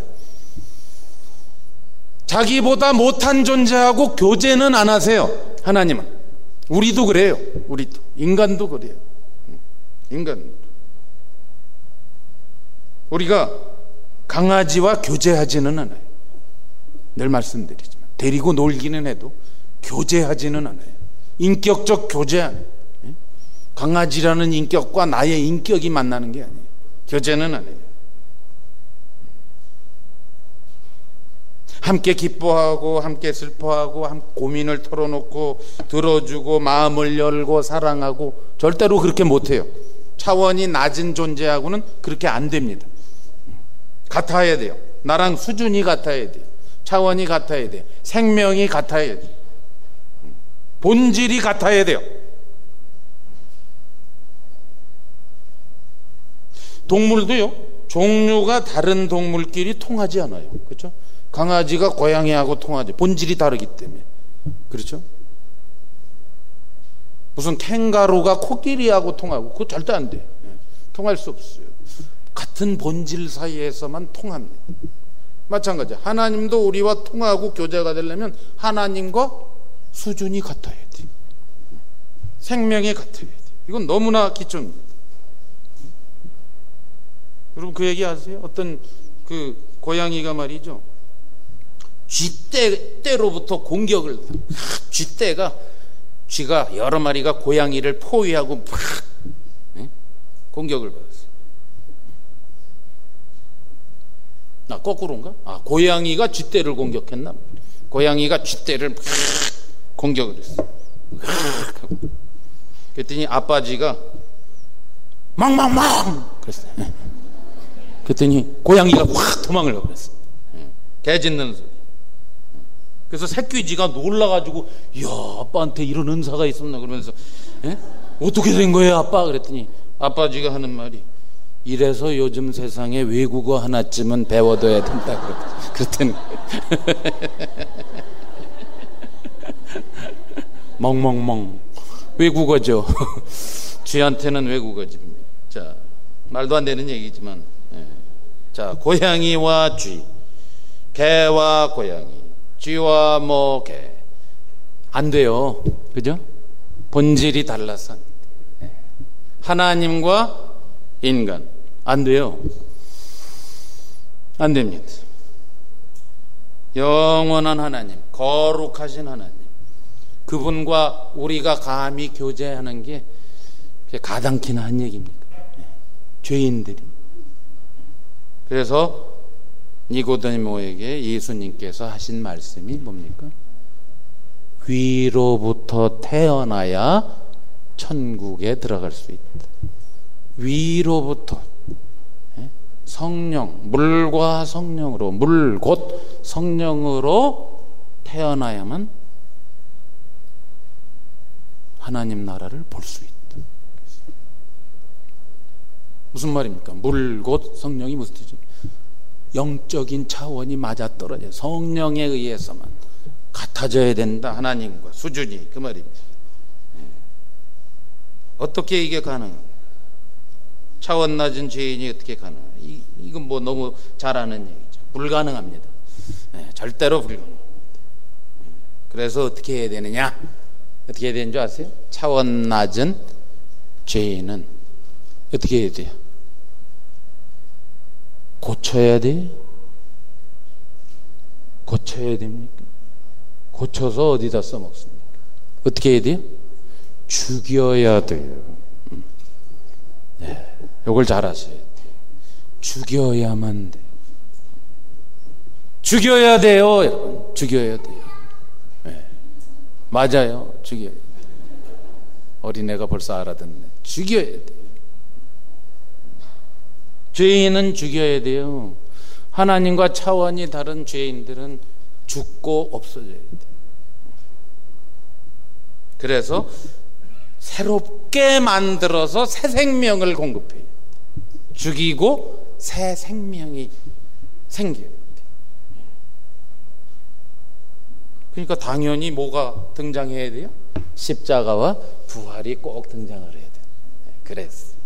자기보다 못한 존재하고 교제는 안 하세요. 하나님은. 우리도 그래요. 우리도. 인간도 그래요. 인간. 우리가 강아지와 교제하지는 않아요. 늘 말씀드리지만 데리고 놀기는 해도 교제하지는 않아요. 인격적 교제 안 해요. 강아지라는 인격과 나의 인격이 만나는 게 아니에요. 교제는 안 해요. 함께 기뻐하고 함께 슬퍼하고 함께 고민을 털어놓고 들어주고 마음을 열고 사랑하고 절대로 그렇게 못해요. 차원이 낮은 존재하고는 그렇게 안 됩니다. 같아야 돼요. 나랑 수준이 같아야 돼요. 차원이 같아야 돼요. 생명이 같아야 돼요. 본질이 같아야 돼요. 동물도요, 종류가 다른 동물끼리 통하지 않아요. 그렇죠? 강아지가 고양이하고 통하지. 본질이 다르기 때문에. 그렇죠? 무슨 캥거루가 코끼리하고 통하고 그거 절대 안 돼요. 통할 수 없어요. 같은 본질 사이에서만 통합니다. 마찬가지. 하나님도 우리와 통하고 교제가 되려면 하나님과 수준이 같아야 돼요. 생명이 같아야 돼요. 이건 너무나 기초입니다. 여러분 그 얘기 아세요? 어떤 그 고양이가 말이죠, 쥐떼로부터 공격을, 쥐가 여러 마리가 고양이를 포위하고 막 공격을 받았어요. 거꾸로인가? 고양이가 쥐떼를 공격했나? 고양이가 쥐떼를 막 공격을 했어요. 그랬더니 아빠쥐가 망망망 그랬어요. 그랬더니 고양이가 확 도망을 가버렸어요. 개 짖는 소리. 그래서 새끼쥐가 놀라가지고, 이야, 아빠한테 이런 은사가 있었나 그러면서, 어떻게 된 거예요 아빠? 그랬더니 아빠쥐가 하는 말이, 이래서 요즘 세상에 외국어 하나쯤은 배워둬야 된다 그랬더니 멍멍멍 외국어죠. 쥐한테는 외국어지. 자, 말도 안 되는 얘기지만, 자, 고양이와 쥐, 개와 고양이, 쥐와 개, 안 돼요. 그죠? 본질이 달라서. 하나님과 인간 안 돼요. 안 됩니다. 영원한 하나님, 거룩하신 하나님, 그분과 우리가 감히 교제하는 게 가당키나 한 얘기입니까? 죄인들이. 그래서 니고데모에게 예수님께서 하신 말씀이 뭡니까? 위로부터 태어나야 천국에 들어갈 수 있다. 위로부터, 성령, 물과 성령으로, 물 곧 성령으로 태어나야만 하나님 나라를 볼 수 있다. 무슨 말입니까? 물 곧 성령이 무슨 뜻이죠? 영적인 차원이 맞아떨어져 성령에 의해서만 같아져야 된다. 하나님과 수준이, 그 말입니다. 어떻게 이게 가능합니까? 차원 낮은 죄인이 어떻게 가능합니까? 이건 뭐 너무 잘 아는 얘기죠. 불가능합니다. 절대로 불가능합니다. 그래서 어떻게 해야 되느냐? 어떻게 해야 되는 줄 아세요? 차원 낮은 죄인은 어떻게 해야 돼요? 고쳐야 돼요. 고쳐야 됩니까? 고쳐서 어디다 써먹습니까? 어떻게 해야 돼요? 죽여야 돼요. 네, 이걸 잘 아셔야 돼요. 죽여야만 돼요. 죽여야 돼요, 여러분. 죽여야 돼요. 네, 맞아요. 죽여야 돼요. 어린애가 벌써 알아듣네. 죽여야 돼요. 죄인은 죽여야 돼요. 하나님과 차원이 다른 죄인들은 죽고 없어져야 돼요. 그래서 새롭게 만들어서 새 생명을 공급해요. 죽이고 새 생명이 생겨야 돼요. 그러니까 당연히 뭐가 등장해야 돼요? 십자가와 부활이 꼭 등장을 해야 돼요. 그래서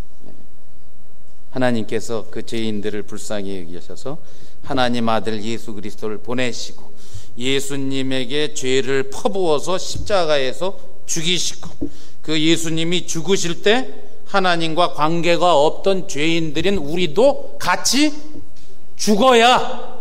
하나님께서 그 죄인들을 불쌍히 여기셔서 하나님 아들 예수 그리스도를 보내시고 예수님에게 죄를 퍼부어서 십자가에서 죽이시고 그 예수님이 죽으실 때 하나님과 관계가 없던 죄인들인 우리도 같이 죽어야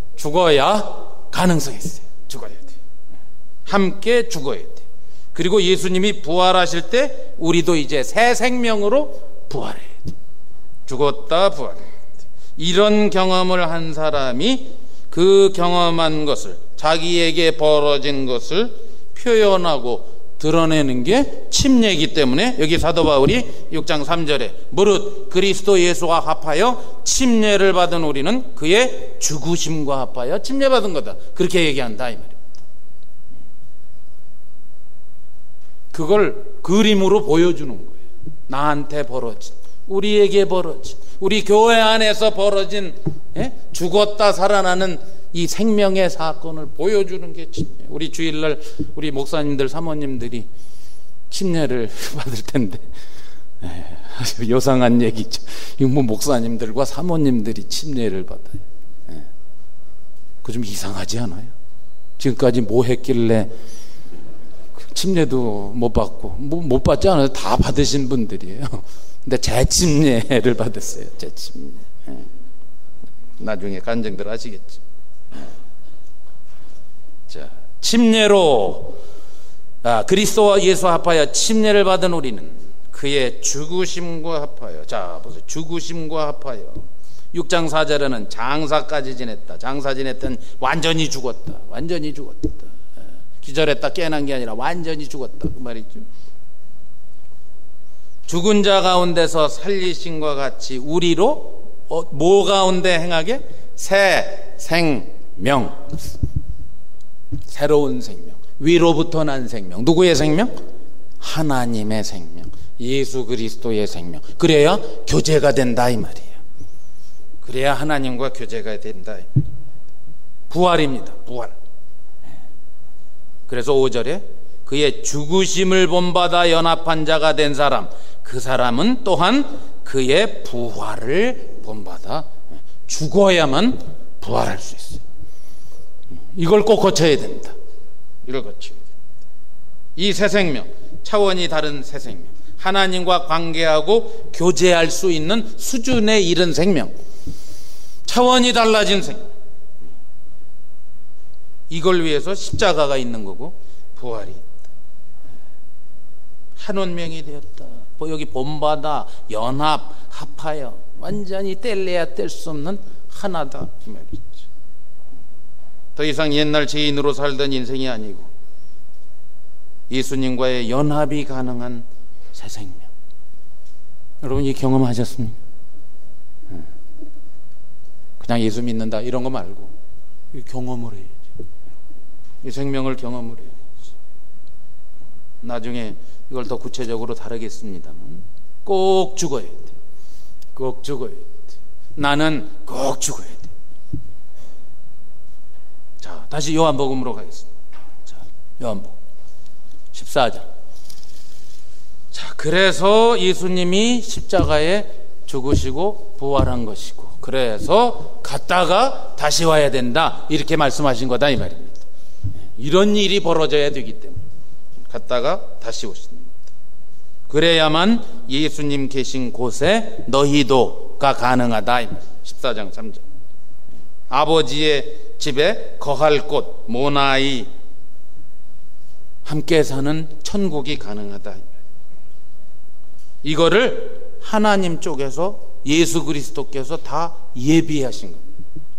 가능성이 있어요. 죽어야 돼요. 함께 죽어야 돼요. 그리고 예수님이 부활하실 때 우리도 이제 새 생명으로 부활해야 돼요. 죽었다 부활해야 돼요. 이런 경험을 한 사람이 그 경험한 것을, 자기에게 벌어진 것을 표현하고 드러내는 게 침례이기 때문에 여기 사도 바울이 6장 3절에 무릇 그리스도 예수와 합하여 침례를 받은 우리는 그의 죽으심과 합하여 침례받은 거다, 그렇게 얘기한다 이 말입니다. 그걸 그림으로 보여주는 거예요. 나한테 벌어진, 우리에게 벌어진, 우리 교회 안에서 벌어진 죽었다 살아나는 이 생명의 사건을 보여주는 게 침례. 우리 주일날 우리 목사님들 사모님들이 침례를 받을 텐데 요상한 얘기죠. 이거 뭐 목사님들과 사모님들이 침례를 받아요. 그거 좀 이상하지 않아요? 지금까지 뭐 했길래 침례도 못 받고, 못 받지 않아요. 다 받으신 분들이에요. 근데 재침례를 받았어요. 재침례. 나중에 간증들 하시겠죠. 자, 침례로 그리스도와 예수 합하여 침례를 받은 우리는 그의 죽으심과 합하여, 자 보세요. 죽으심과 합하여 6장 4절에는 장사까지 지냈다. 장사 지냈던 완전히 죽었다. 완전히 죽었다. 기절했다 깨어난 게 아니라 완전히 죽었다 그 말이죠. 죽은 자 가운데서 살리심과 같이 우리로 뭐 가운데 행하게? 새 생명, 새로운 생명, 위로부터 난 생명. 누구의 생명? 하나님의 생명, 예수 그리스도의 생명. 그래야 교제가 된다 이 말이에요. 그래야 하나님과 교제가 된다. 부활입니다. 부활. 그래서 5절에 그의 죽으심을 본받아 연합한 자가 된 사람, 그 사람은 또한 그의 부활을 본받아 죽어야만 부활할 수 있어요. 이걸 꼭 거쳐야 됩니다. 이걸 거쳐야 됩니다. 이 새 생명, 차원이 다른 새 생명, 하나님과 관계하고 교제할 수 있는 수준에 이른 생명, 차원이 달라진 생명, 이걸 위해서 십자가가 있는 거고 부활이 있다. 한 운명이 되었다. 여기 본받아, 연합, 합하여 완전히 뗄래야 뗄 수 없는 하나다 이 말이죠. 더 이상 옛날 죄인으로 살던 인생이 아니고 예수님과의 연합이 가능한 새 생명. 여러분 이 경험하셨습니까? 그냥 예수 믿는다 이런 거 말고 이 경험을 해야지. 이 생명을 경험을 해야지. 나중에 이걸 더 구체적으로 다루겠습니다만 꼭 죽어야 돼. 꼭 죽어야 돼. 나는 꼭 죽어야 돼. 자, 다시 요한복음으로 가겠습니다. 자, 요한복음 14절. 자, 그래서 예수님이 십자가에 죽으시고 부활한 것이고, 그래서 갔다가 다시 와야 된다 이렇게 말씀하신 거다 이 말입니다. 이런 일이 벌어져야 되기 때문에 갔다가 다시 오십니다. 그래야만 예수님 계신 곳에 너희도가 가능하다. 14장 3절. 아버지의 집에 거할 곳, 모나이 함께 사는 천국이 가능하다. 이거를 하나님 쪽에서 예수 그리스도께서 다 예비하신 겁니다.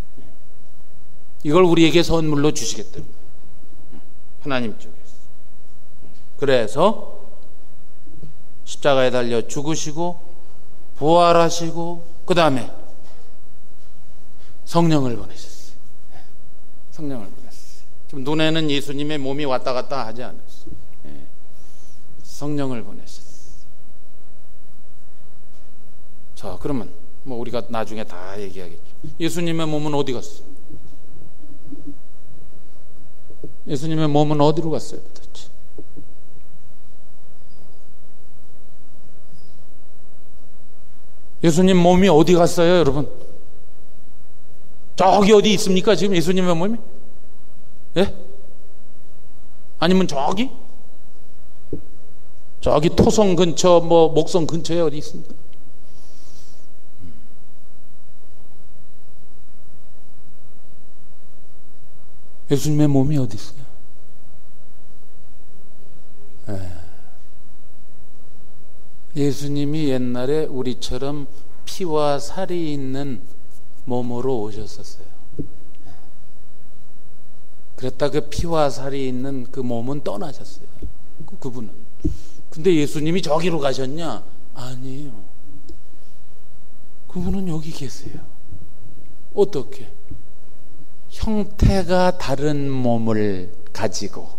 이걸 우리에게 선물로 주시겠다는 거예요. 하나님 쪽에서. 그래서 십자가에 달려 죽으시고 부활하시고 그 다음에 성령을 보내셨어요. 성령을 보냈어요. 지금 눈에는 예수님의 몸이 왔다 갔다 하지 않았어요. 성령을 보내셨어요. 자, 그러면 뭐 우리가 나중에 다 얘기하겠죠. 예수님의 몸은 어디 갔어요? 예수님의 몸은 어디로 갔어요, 도대체? 예수님 몸이 어디 갔어요, 여러분? 저기 어디 있습니까, 지금 예수님의 몸이? 예? 아니면 저기? 저기 토성 근처, 뭐 목성 근처에 어디 있습니까? 예수님의 몸이 어디 있어요? 예수님이 옛날에 우리처럼 피와 살이 있는 몸으로 오셨었어요. 그랬다 그 피와 살이 있는 그 몸은 떠나셨어요. 그분은. 근데 예수님이 저기로 가셨냐? 아니에요. 그분은 여기 계세요. 어떻게? 형태가 다른 몸을 가지고.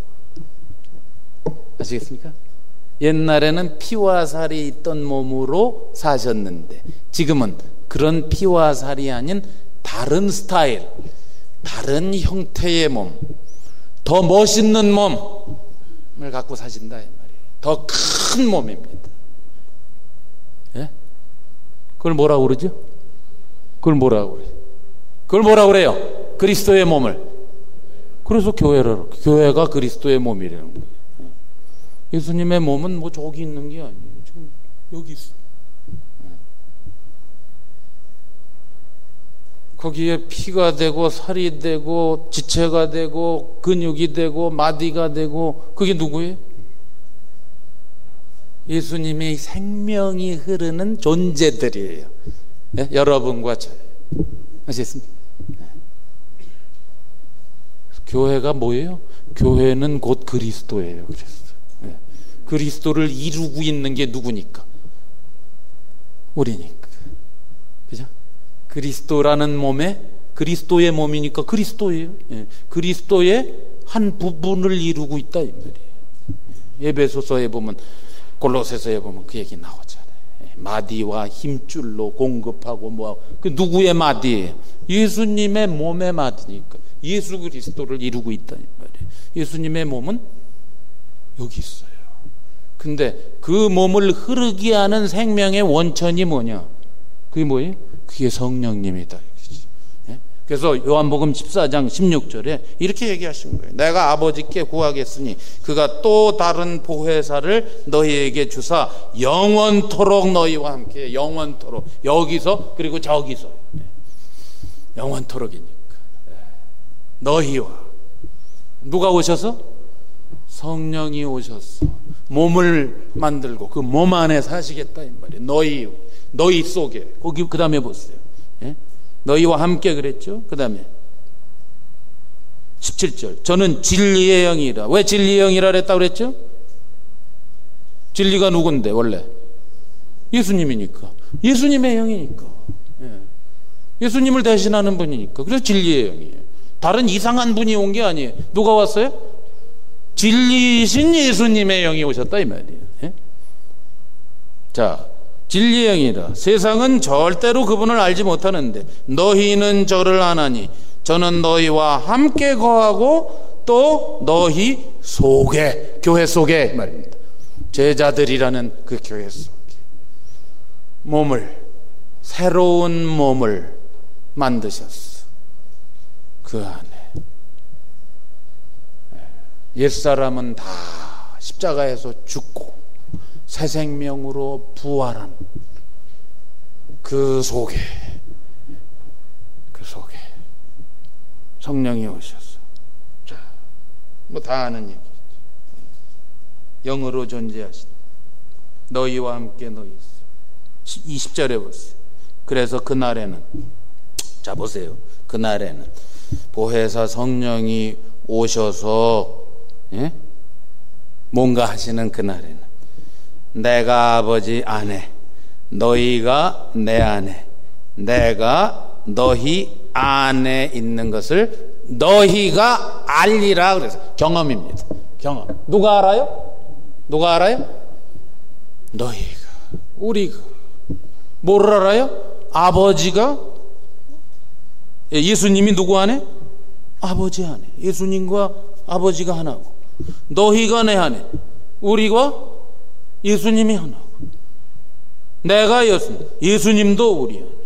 아시겠습니까? 옛날에는 피와 살이 있던 몸으로 사셨는데 지금은 그런 피와 살이 아닌 다른 스타일, 다른 형태의 몸, 더 멋있는 몸을 갖고 사신다 이 말이에요. 더 큰 몸입니다. 예? 그걸 뭐라고 그러죠? 그걸 뭐라고 그래요? 그걸 뭐라고 그래요? 그리스도의 몸을. 그래서 교회를, 교회가 그리스도의 몸이라는 거예요. 예수님의 몸은 뭐 저기 있는 게 아니에요. 지금 여기 있어. 거기에 피가 되고 살이 되고 지체가 되고 근육이 되고 마디가 되고 그게 누구예요? 예수님의 생명이 흐르는 존재들이에요. 네? 여러분과 저예요. 아시겠습니까? 네. 교회가 뭐예요? 교회는 곧 그리스도예요. 그리스도. 네. 그리스도를 이루고 있는 게 누구니까? 우리니까. 그죠? 그리스도라는 몸에 그리스도의 몸이니까 그리스도예요. 예. 그리스도의 한 부분을 이루고 있다 이 말이에요. 에베소서에 보면 골로새서에 보면 그 얘기 나오잖아요. 예. 마디와 힘줄로 공급하고 뭐하고 그 누구의 마디예요? 예수님의 몸의 마디니까 예수 그리스도를 이루고 있다 이 말이에요. 예수님의 몸은 여기 있어요. 근데 그 몸을 흐르게 하는 생명의 원천이 뭐냐? 그게 뭐예요? 그게 성령님이다. 그래서 요한복음 14장 16절에 이렇게 얘기하신 거예요. 내가 아버지께 구하겠으니 그가 또 다른 보혜사를 너희에게 주사 영원토록 너희와 함께. 영원토록. 여기서 그리고 저기서. 영원토록이니까. 너희와. 누가 오셔서? 성령이 오셨어. 몸을 만들고 그 몸 안에 사시겠다 이 말이에요. 너희 속에. 거기 그 다음에 보세요. 예? 너희와 함께 그랬죠. 그 다음에 17절. 저는 진리의 영이라. 왜 진리의 영이라 그랬다고 그랬죠? 진리가 누군데 원래? 예수님이니까. 예수님의 영이니까. 예. 예수님을 대신하는 분이니까. 그래서 진리의 영이에요. 다른 이상한 분이 온 게 아니에요. 누가 왔어요? 진리이신 예수님의 영이 오셨다 이 말이에요. 예? 자, 진리의 영이라. 세상은 절대로 그분을 알지 못하는데 너희는 저를 아나니 저는 너희와 함께 거하고 또 너희 속에, 교회 속에 말입니다. 제자들이라는 그 교회 속에 몸을, 새로운 몸을 만드셨어. 그 안에 옛사람은 다 십자가에서 죽고 새 생명으로 부활한 그 속에 성령이 오셔서, 자, 뭐 다 아는 얘기죠. 영으로 존재하신 너희와 함께 너희 있어. 20절에 보세요. 그래서 그날에는, 자 보세요. 그날에는 보혜사 성령이 오셔서, 예? 뭔가 하시는 그날에는 내가 아버지 안에, 너희가 내 안에, 내가 너희 안에 있는 것을 너희가 알리라. 그래서 경험입니다. 경험. 누가 알아요? 누가 알아요? 너희가, 우리가. 뭐를 알아요? 아버지가, 예수님이 누구 안에? 아버지 안에. 예수님과 아버지가 하나고, 너희가 내 안에, 우리가 예수님이 하나고, 내가 예수님, 예수님도 우리 안에.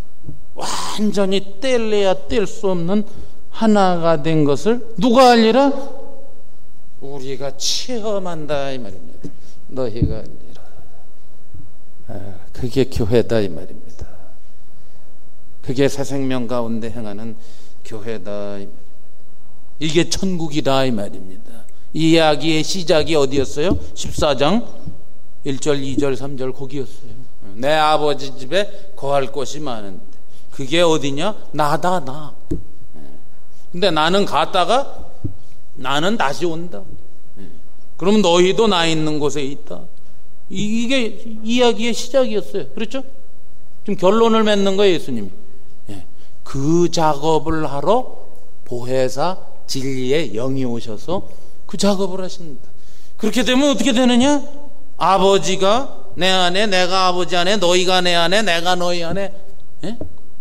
완전히 뗄래야 뗄 수 없는 하나가 된 것을 누가 알리라? 우리가 체험한다 이 말입니다. 너희가 알리라. 그게 교회다 이 말입니다. 그게 새 생명 가운데 행하는 교회다. 이게 천국이다 이 말입니다. 이 이야기의 시작이 어디였어요? 14장 1절 2절 3절 거기였어요. 내 아버지 집에 거할 곳이 많은데 그게 어디냐? 나다, 나. 근데 나는 갔다가 나는 다시 온다. 그럼 너희도 나 있는 곳에 있다. 이게 이야기의 시작이었어요. 그렇죠? 지금 결론을 맺는 거예요, 예수님이. 그 작업을 하러 보혜사 진리의 영이 오셔서 그 작업을 하십니다. 그렇게 되면 어떻게 되느냐? 아버지가 내 안에, 내가 아버지 안에, 너희가 내 안에, 내가 너희 안에. 예?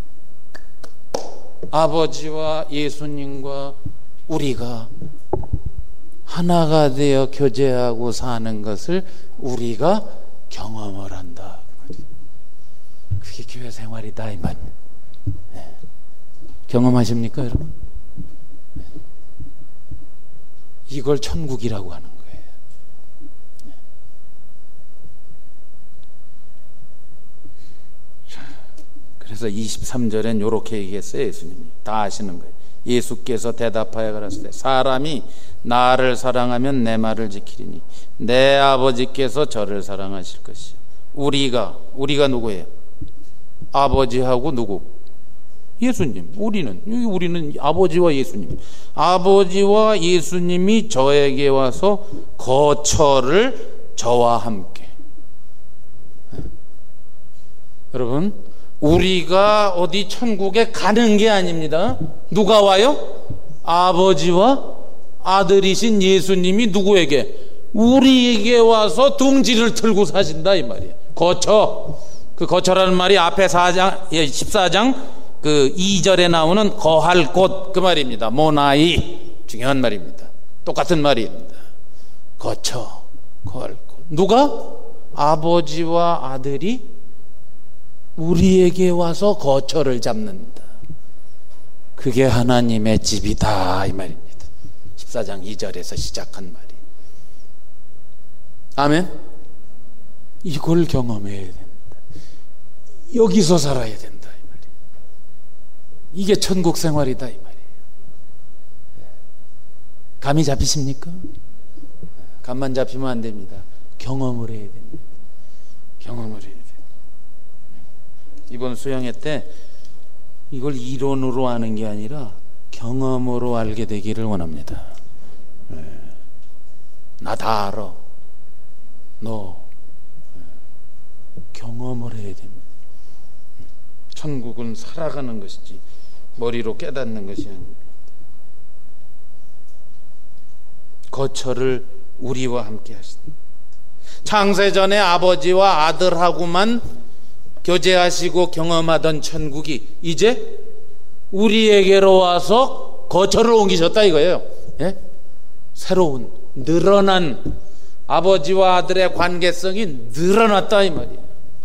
아버지와 예수님과 우리가 하나가 되어 교제하고 사는 것을 우리가 경험을 한다. 그게 교회 생활이다 이 말입니다. 네. 경험하십니까 여러분? 네. 이걸 천국이라고 하는 거예요. 네. 그래서 23절엔 이렇게 얘기했어요. 예수님이 다 아시는 거예요. 예수께서 대답하여 가라사대 사람이 나를 사랑하면 내 말을 지키리니 내 아버지께서 저를 사랑하실 것이요. 우리가 누구예요? 아버지하고 누구? 예수님. 우리는 아버지와 예수님. 아버지와 예수님이 저에게 와서 거처를 저와 함께. 여러분, 우리가 어디 천국에 가는 게 아닙니다. 누가 와요? 아버지와 아들이신 예수님이 누구에게? 우리에게 와서 둥지를 틀고 사신다 이 말이에요. 거처. 그 거처라는 말이 앞에 14장 그 2절에 나오는 거할 곳 그 말입니다. 모나이. 중요한 말입니다. 똑같은 말입니다. 거처, 거할 곳. 누가? 아버지와 아들이 우리에게 와서 거처를 잡는다. 그게 하나님의 집이다 이 말입니다. 14장 2절에서 시작한 말이. 아멘. 이걸 경험해야 된다. 여기서 살아야 된다 이 말이에요. 이게 천국 생활이다 이 말이에요. 감이 잡히십니까? 감만 잡히면 안 됩니다. 경험을 해야 됩니다. 경험을 해야 됩니다. 이번 수양회 때 이걸 이론으로 아는 게 아니라 경험으로 알게 되기를 원합니다. 나 다 알아. 너 경험을 해야 됩니다. 천국은 살아가는 것이지 머리로 깨닫는 것이 아닙니다. 거처를 우리와 함께 하신다. 창세전에 아버지와 아들하고만 교제하시고 경험하던 천국이 이제 우리에게로 와서 거처를 옮기셨다 이거예요. 예? 새로운 늘어난 아버지와 아들의 관계성이 늘어났다 이 말이에요.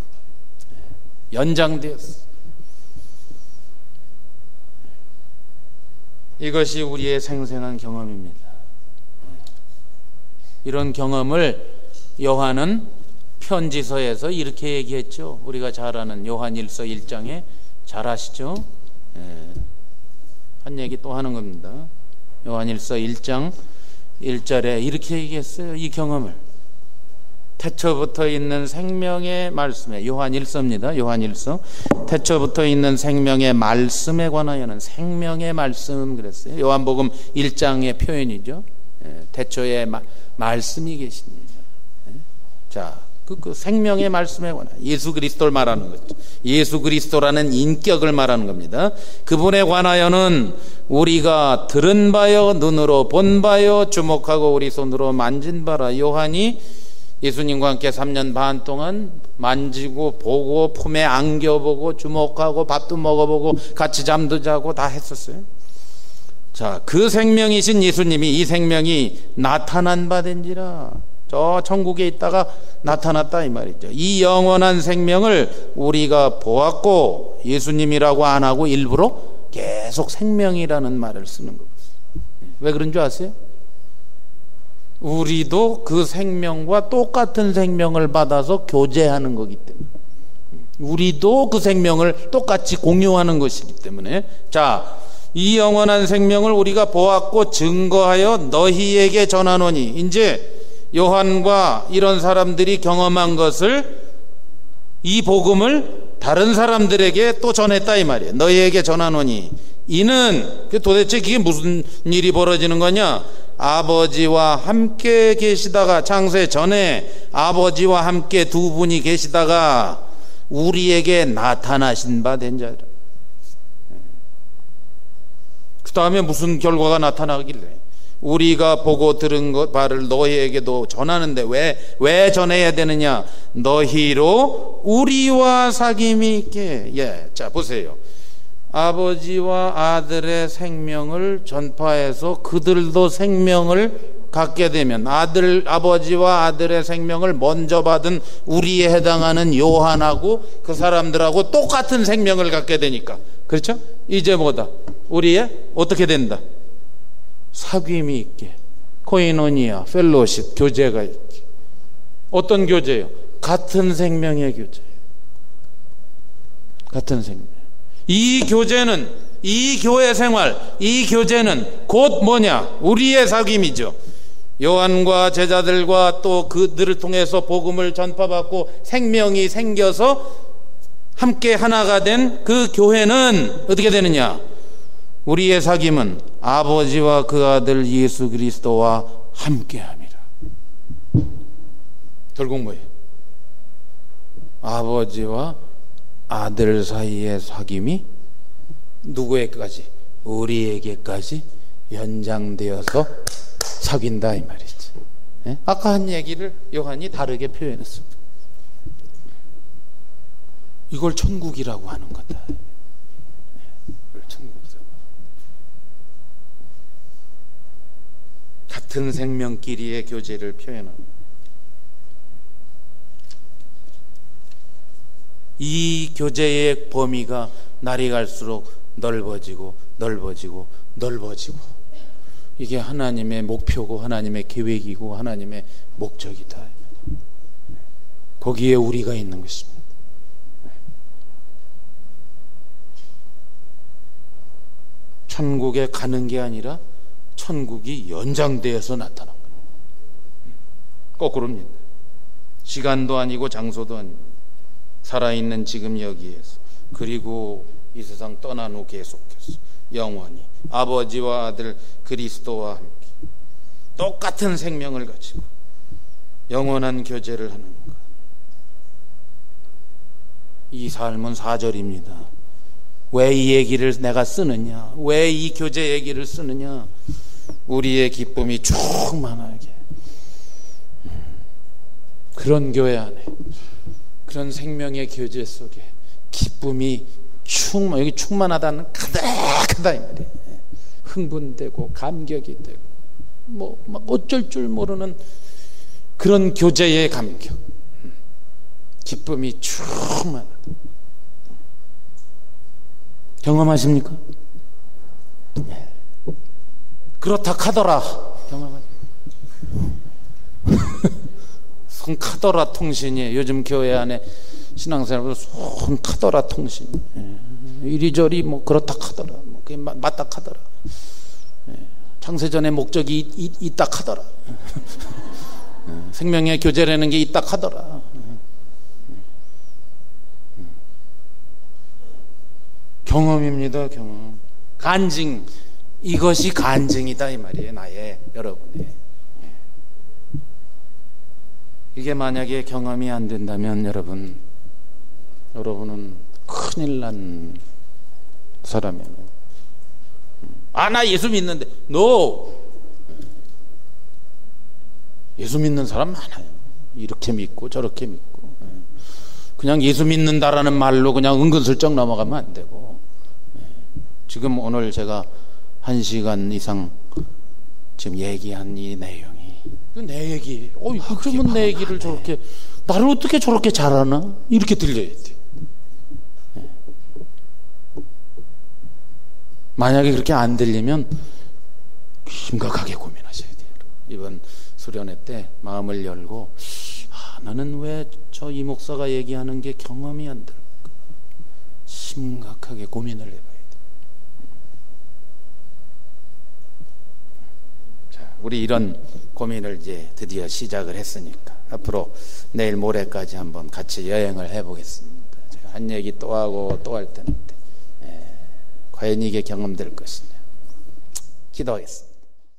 연장되었어. 이것이 우리의 생생한 경험입니다. 이런 경험을 요한은 편지서에서 이렇게 얘기했죠. 우리가 잘 아는 요한 1서 1장에 잘 아시죠? 한 얘기 또 하는 겁니다. 요한일서 1장 1절에 이렇게 얘기했어요. 이 경험을 태초부터 있는 생명의 말씀에, 요한일서입니다. 요한일서 태초부터 있는 생명의 말씀에 관하여는, 생명의 말씀 그랬어요. 요한복음 1장의 표현이죠. 태초에 말씀이 계십니다. 자, 그 생명의 말씀에 관한, 예수 그리스도를 말하는 거죠. 예수 그리스도라는 인격을 말하는 겁니다. 그분에 관하여는 우리가 들은 바요, 눈으로 본 바요, 주목하고 우리 손으로 만진 바라. 요한이 예수님과 함께 3년 반 동안 만지고 보고 품에 안겨보고 주목하고 밥도 먹어보고 같이 잠도 자고 다 했었어요. 자, 그 생명이신 예수님이 이 생명이 나타난 바 된지라, 저 천국에 있다가 나타났다 이 말이죠. 이 영원한 생명을 우리가 보았고, 예수님이라고 안 하고 일부러 계속 생명이라는 말을 쓰는 겁니다. 왜 그런 줄 아세요? 우리도 그 생명과 똑같은 생명을 받아서 교제하는 거기 때문에, 우리도 그 생명을 똑같이 공유하는 것이기 때문에, 자, 이 영원한 생명을 우리가 보았고 증거하여 너희에게 전하노니, 이제 요한과 이런 사람들이 경험한 것을, 이 복음을 다른 사람들에게 또 전했다 이 말이에요. 너희에게 전하노니, 이는 도대체 그게 무슨 일이 벌어지는 거냐? 아버지와 함께 계시다가, 창세 전에 아버지와 함께 두 분이 계시다가 우리에게 나타나신 바 된 자라. 그 다음에 무슨 결과가 나타나길래, 우리가 보고 들은 것 바를 너희에게도 전하는데, 왜 전해야 되느냐? 너희로 우리와 사귐이 있게. 예, 자 보세요. 아버지와 아들의 생명을 전파해서 그들도 생명을 갖게 되면, 아버지와 아들의 생명을 먼저 받은 우리에 해당하는 요한하고 그 사람들하고 똑같은 생명을 갖게 되니까, 그렇죠? 이제 뭐다? 우리의 어떻게 된다? 사귐이 있게, 코이노니아, 펠로십, 교제가 있게. 어떤 교제요? 같은 생명의 교제예요. 같은 생명. 이 교제는, 이 교회 생활, 이 교제는 곧 뭐냐? 우리의 사귐이죠. 요한과 제자들과 또 그들을 통해서 복음을 전파받고 생명이 생겨서 함께 하나가 된 그 교회는 어떻게 되느냐? 우리의 사귐은 아버지와 그 아들 예수 그리스도와 함께함이라. 결국 뭐예요? 아버지와 아들 사이의 사귐이 누구에게까지? 우리에게까지 연장되어서 사귄다 이 말이지. 네? 아까 한 얘기를 요한이 다르게 표현했습니다. 이걸 천국이라고 하는 거다. 이걸 천국이라고. 같은 생명끼리의 교제를 표현합니다. 이 교제의 범위가 날이 갈수록 넓어지고 넓어지고 넓어지고, 이게 하나님의 목표고 하나님의 계획이고 하나님의 목적이다. 거기에 우리가 있는 것입니다. 천국에 가는 게 아니라 천국이 연장되어서 나타난 겁니다. 거꾸로입니다. 시간도 아니고 장소도 아닙니다. 살아있는 지금 여기에서, 그리고 이 세상 떠난 후 계속해서 영원히 아버지와 아들 그리스도와 함께 똑같은 생명을 가지고 영원한 교제를 하는 것. 이 삶은 4절입니다. 왜 이 얘기를 내가 쓰느냐? 왜 이 교제 얘기를 쓰느냐? 우리의 기쁨이 충만하게, 그런 교회 안에, 그런 생명의 교제 속에 기쁨이 여기 충만하다는 가득하다 이 말이에요. 흥분되고 감격이 되고 막 어쩔 줄 모르는 그런 교제의 감격, 기쁨이 충만하다. 경험하십니까? 네. 그렇다 카더라 경험하십니까? 손카더라 통신이 요즘 교회 안에 신앙생활보다 손카더라 통신, 이리저리 뭐 그렇다 카더라, 뭐 그게 맞닥하더라. 창세전의 목적이 이딱하더라. 생명의 교제라는 게 이딱하더라. 경험입니다. 경험. 간증. 이것이 간증이다 이 말이에요. 나의, 여러분의. 이게 만약에 경험이 안 된다면 여러분은 큰일 난 사람이에요. 나 예수 믿는데. No. 예수 믿는 사람 많아요. 이렇게 믿고 저렇게 믿고. 그냥 예수 믿는다라는 말로 그냥 은근슬쩍 넘어가면 안 되고. 지금 오늘 제가 1시간 이상 지금 얘기한 이 내용이 내 얘기. 그러면 내 얘기를 저렇게, 나를 어떻게 저렇게 잘하나? 이렇게 들려야 돼. 만약에 그렇게 안 들리면 심각하게 고민하셔야 돼요. 이번 수련회 때 마음을 열고, 나는 왜 저 이 목사가 얘기하는 게 경험이 안 될까? 심각하게 고민을 해봐야 돼. 자, 우리 이런 고민을 이제 드디어 시작을 했으니까 앞으로 내일 모레까지 한번 같이 여행을 해보겠습니다. 제가 한 얘기 또 하고 또 할 텐데 과연 이게 경험될 것이냐. 기도하겠습니다.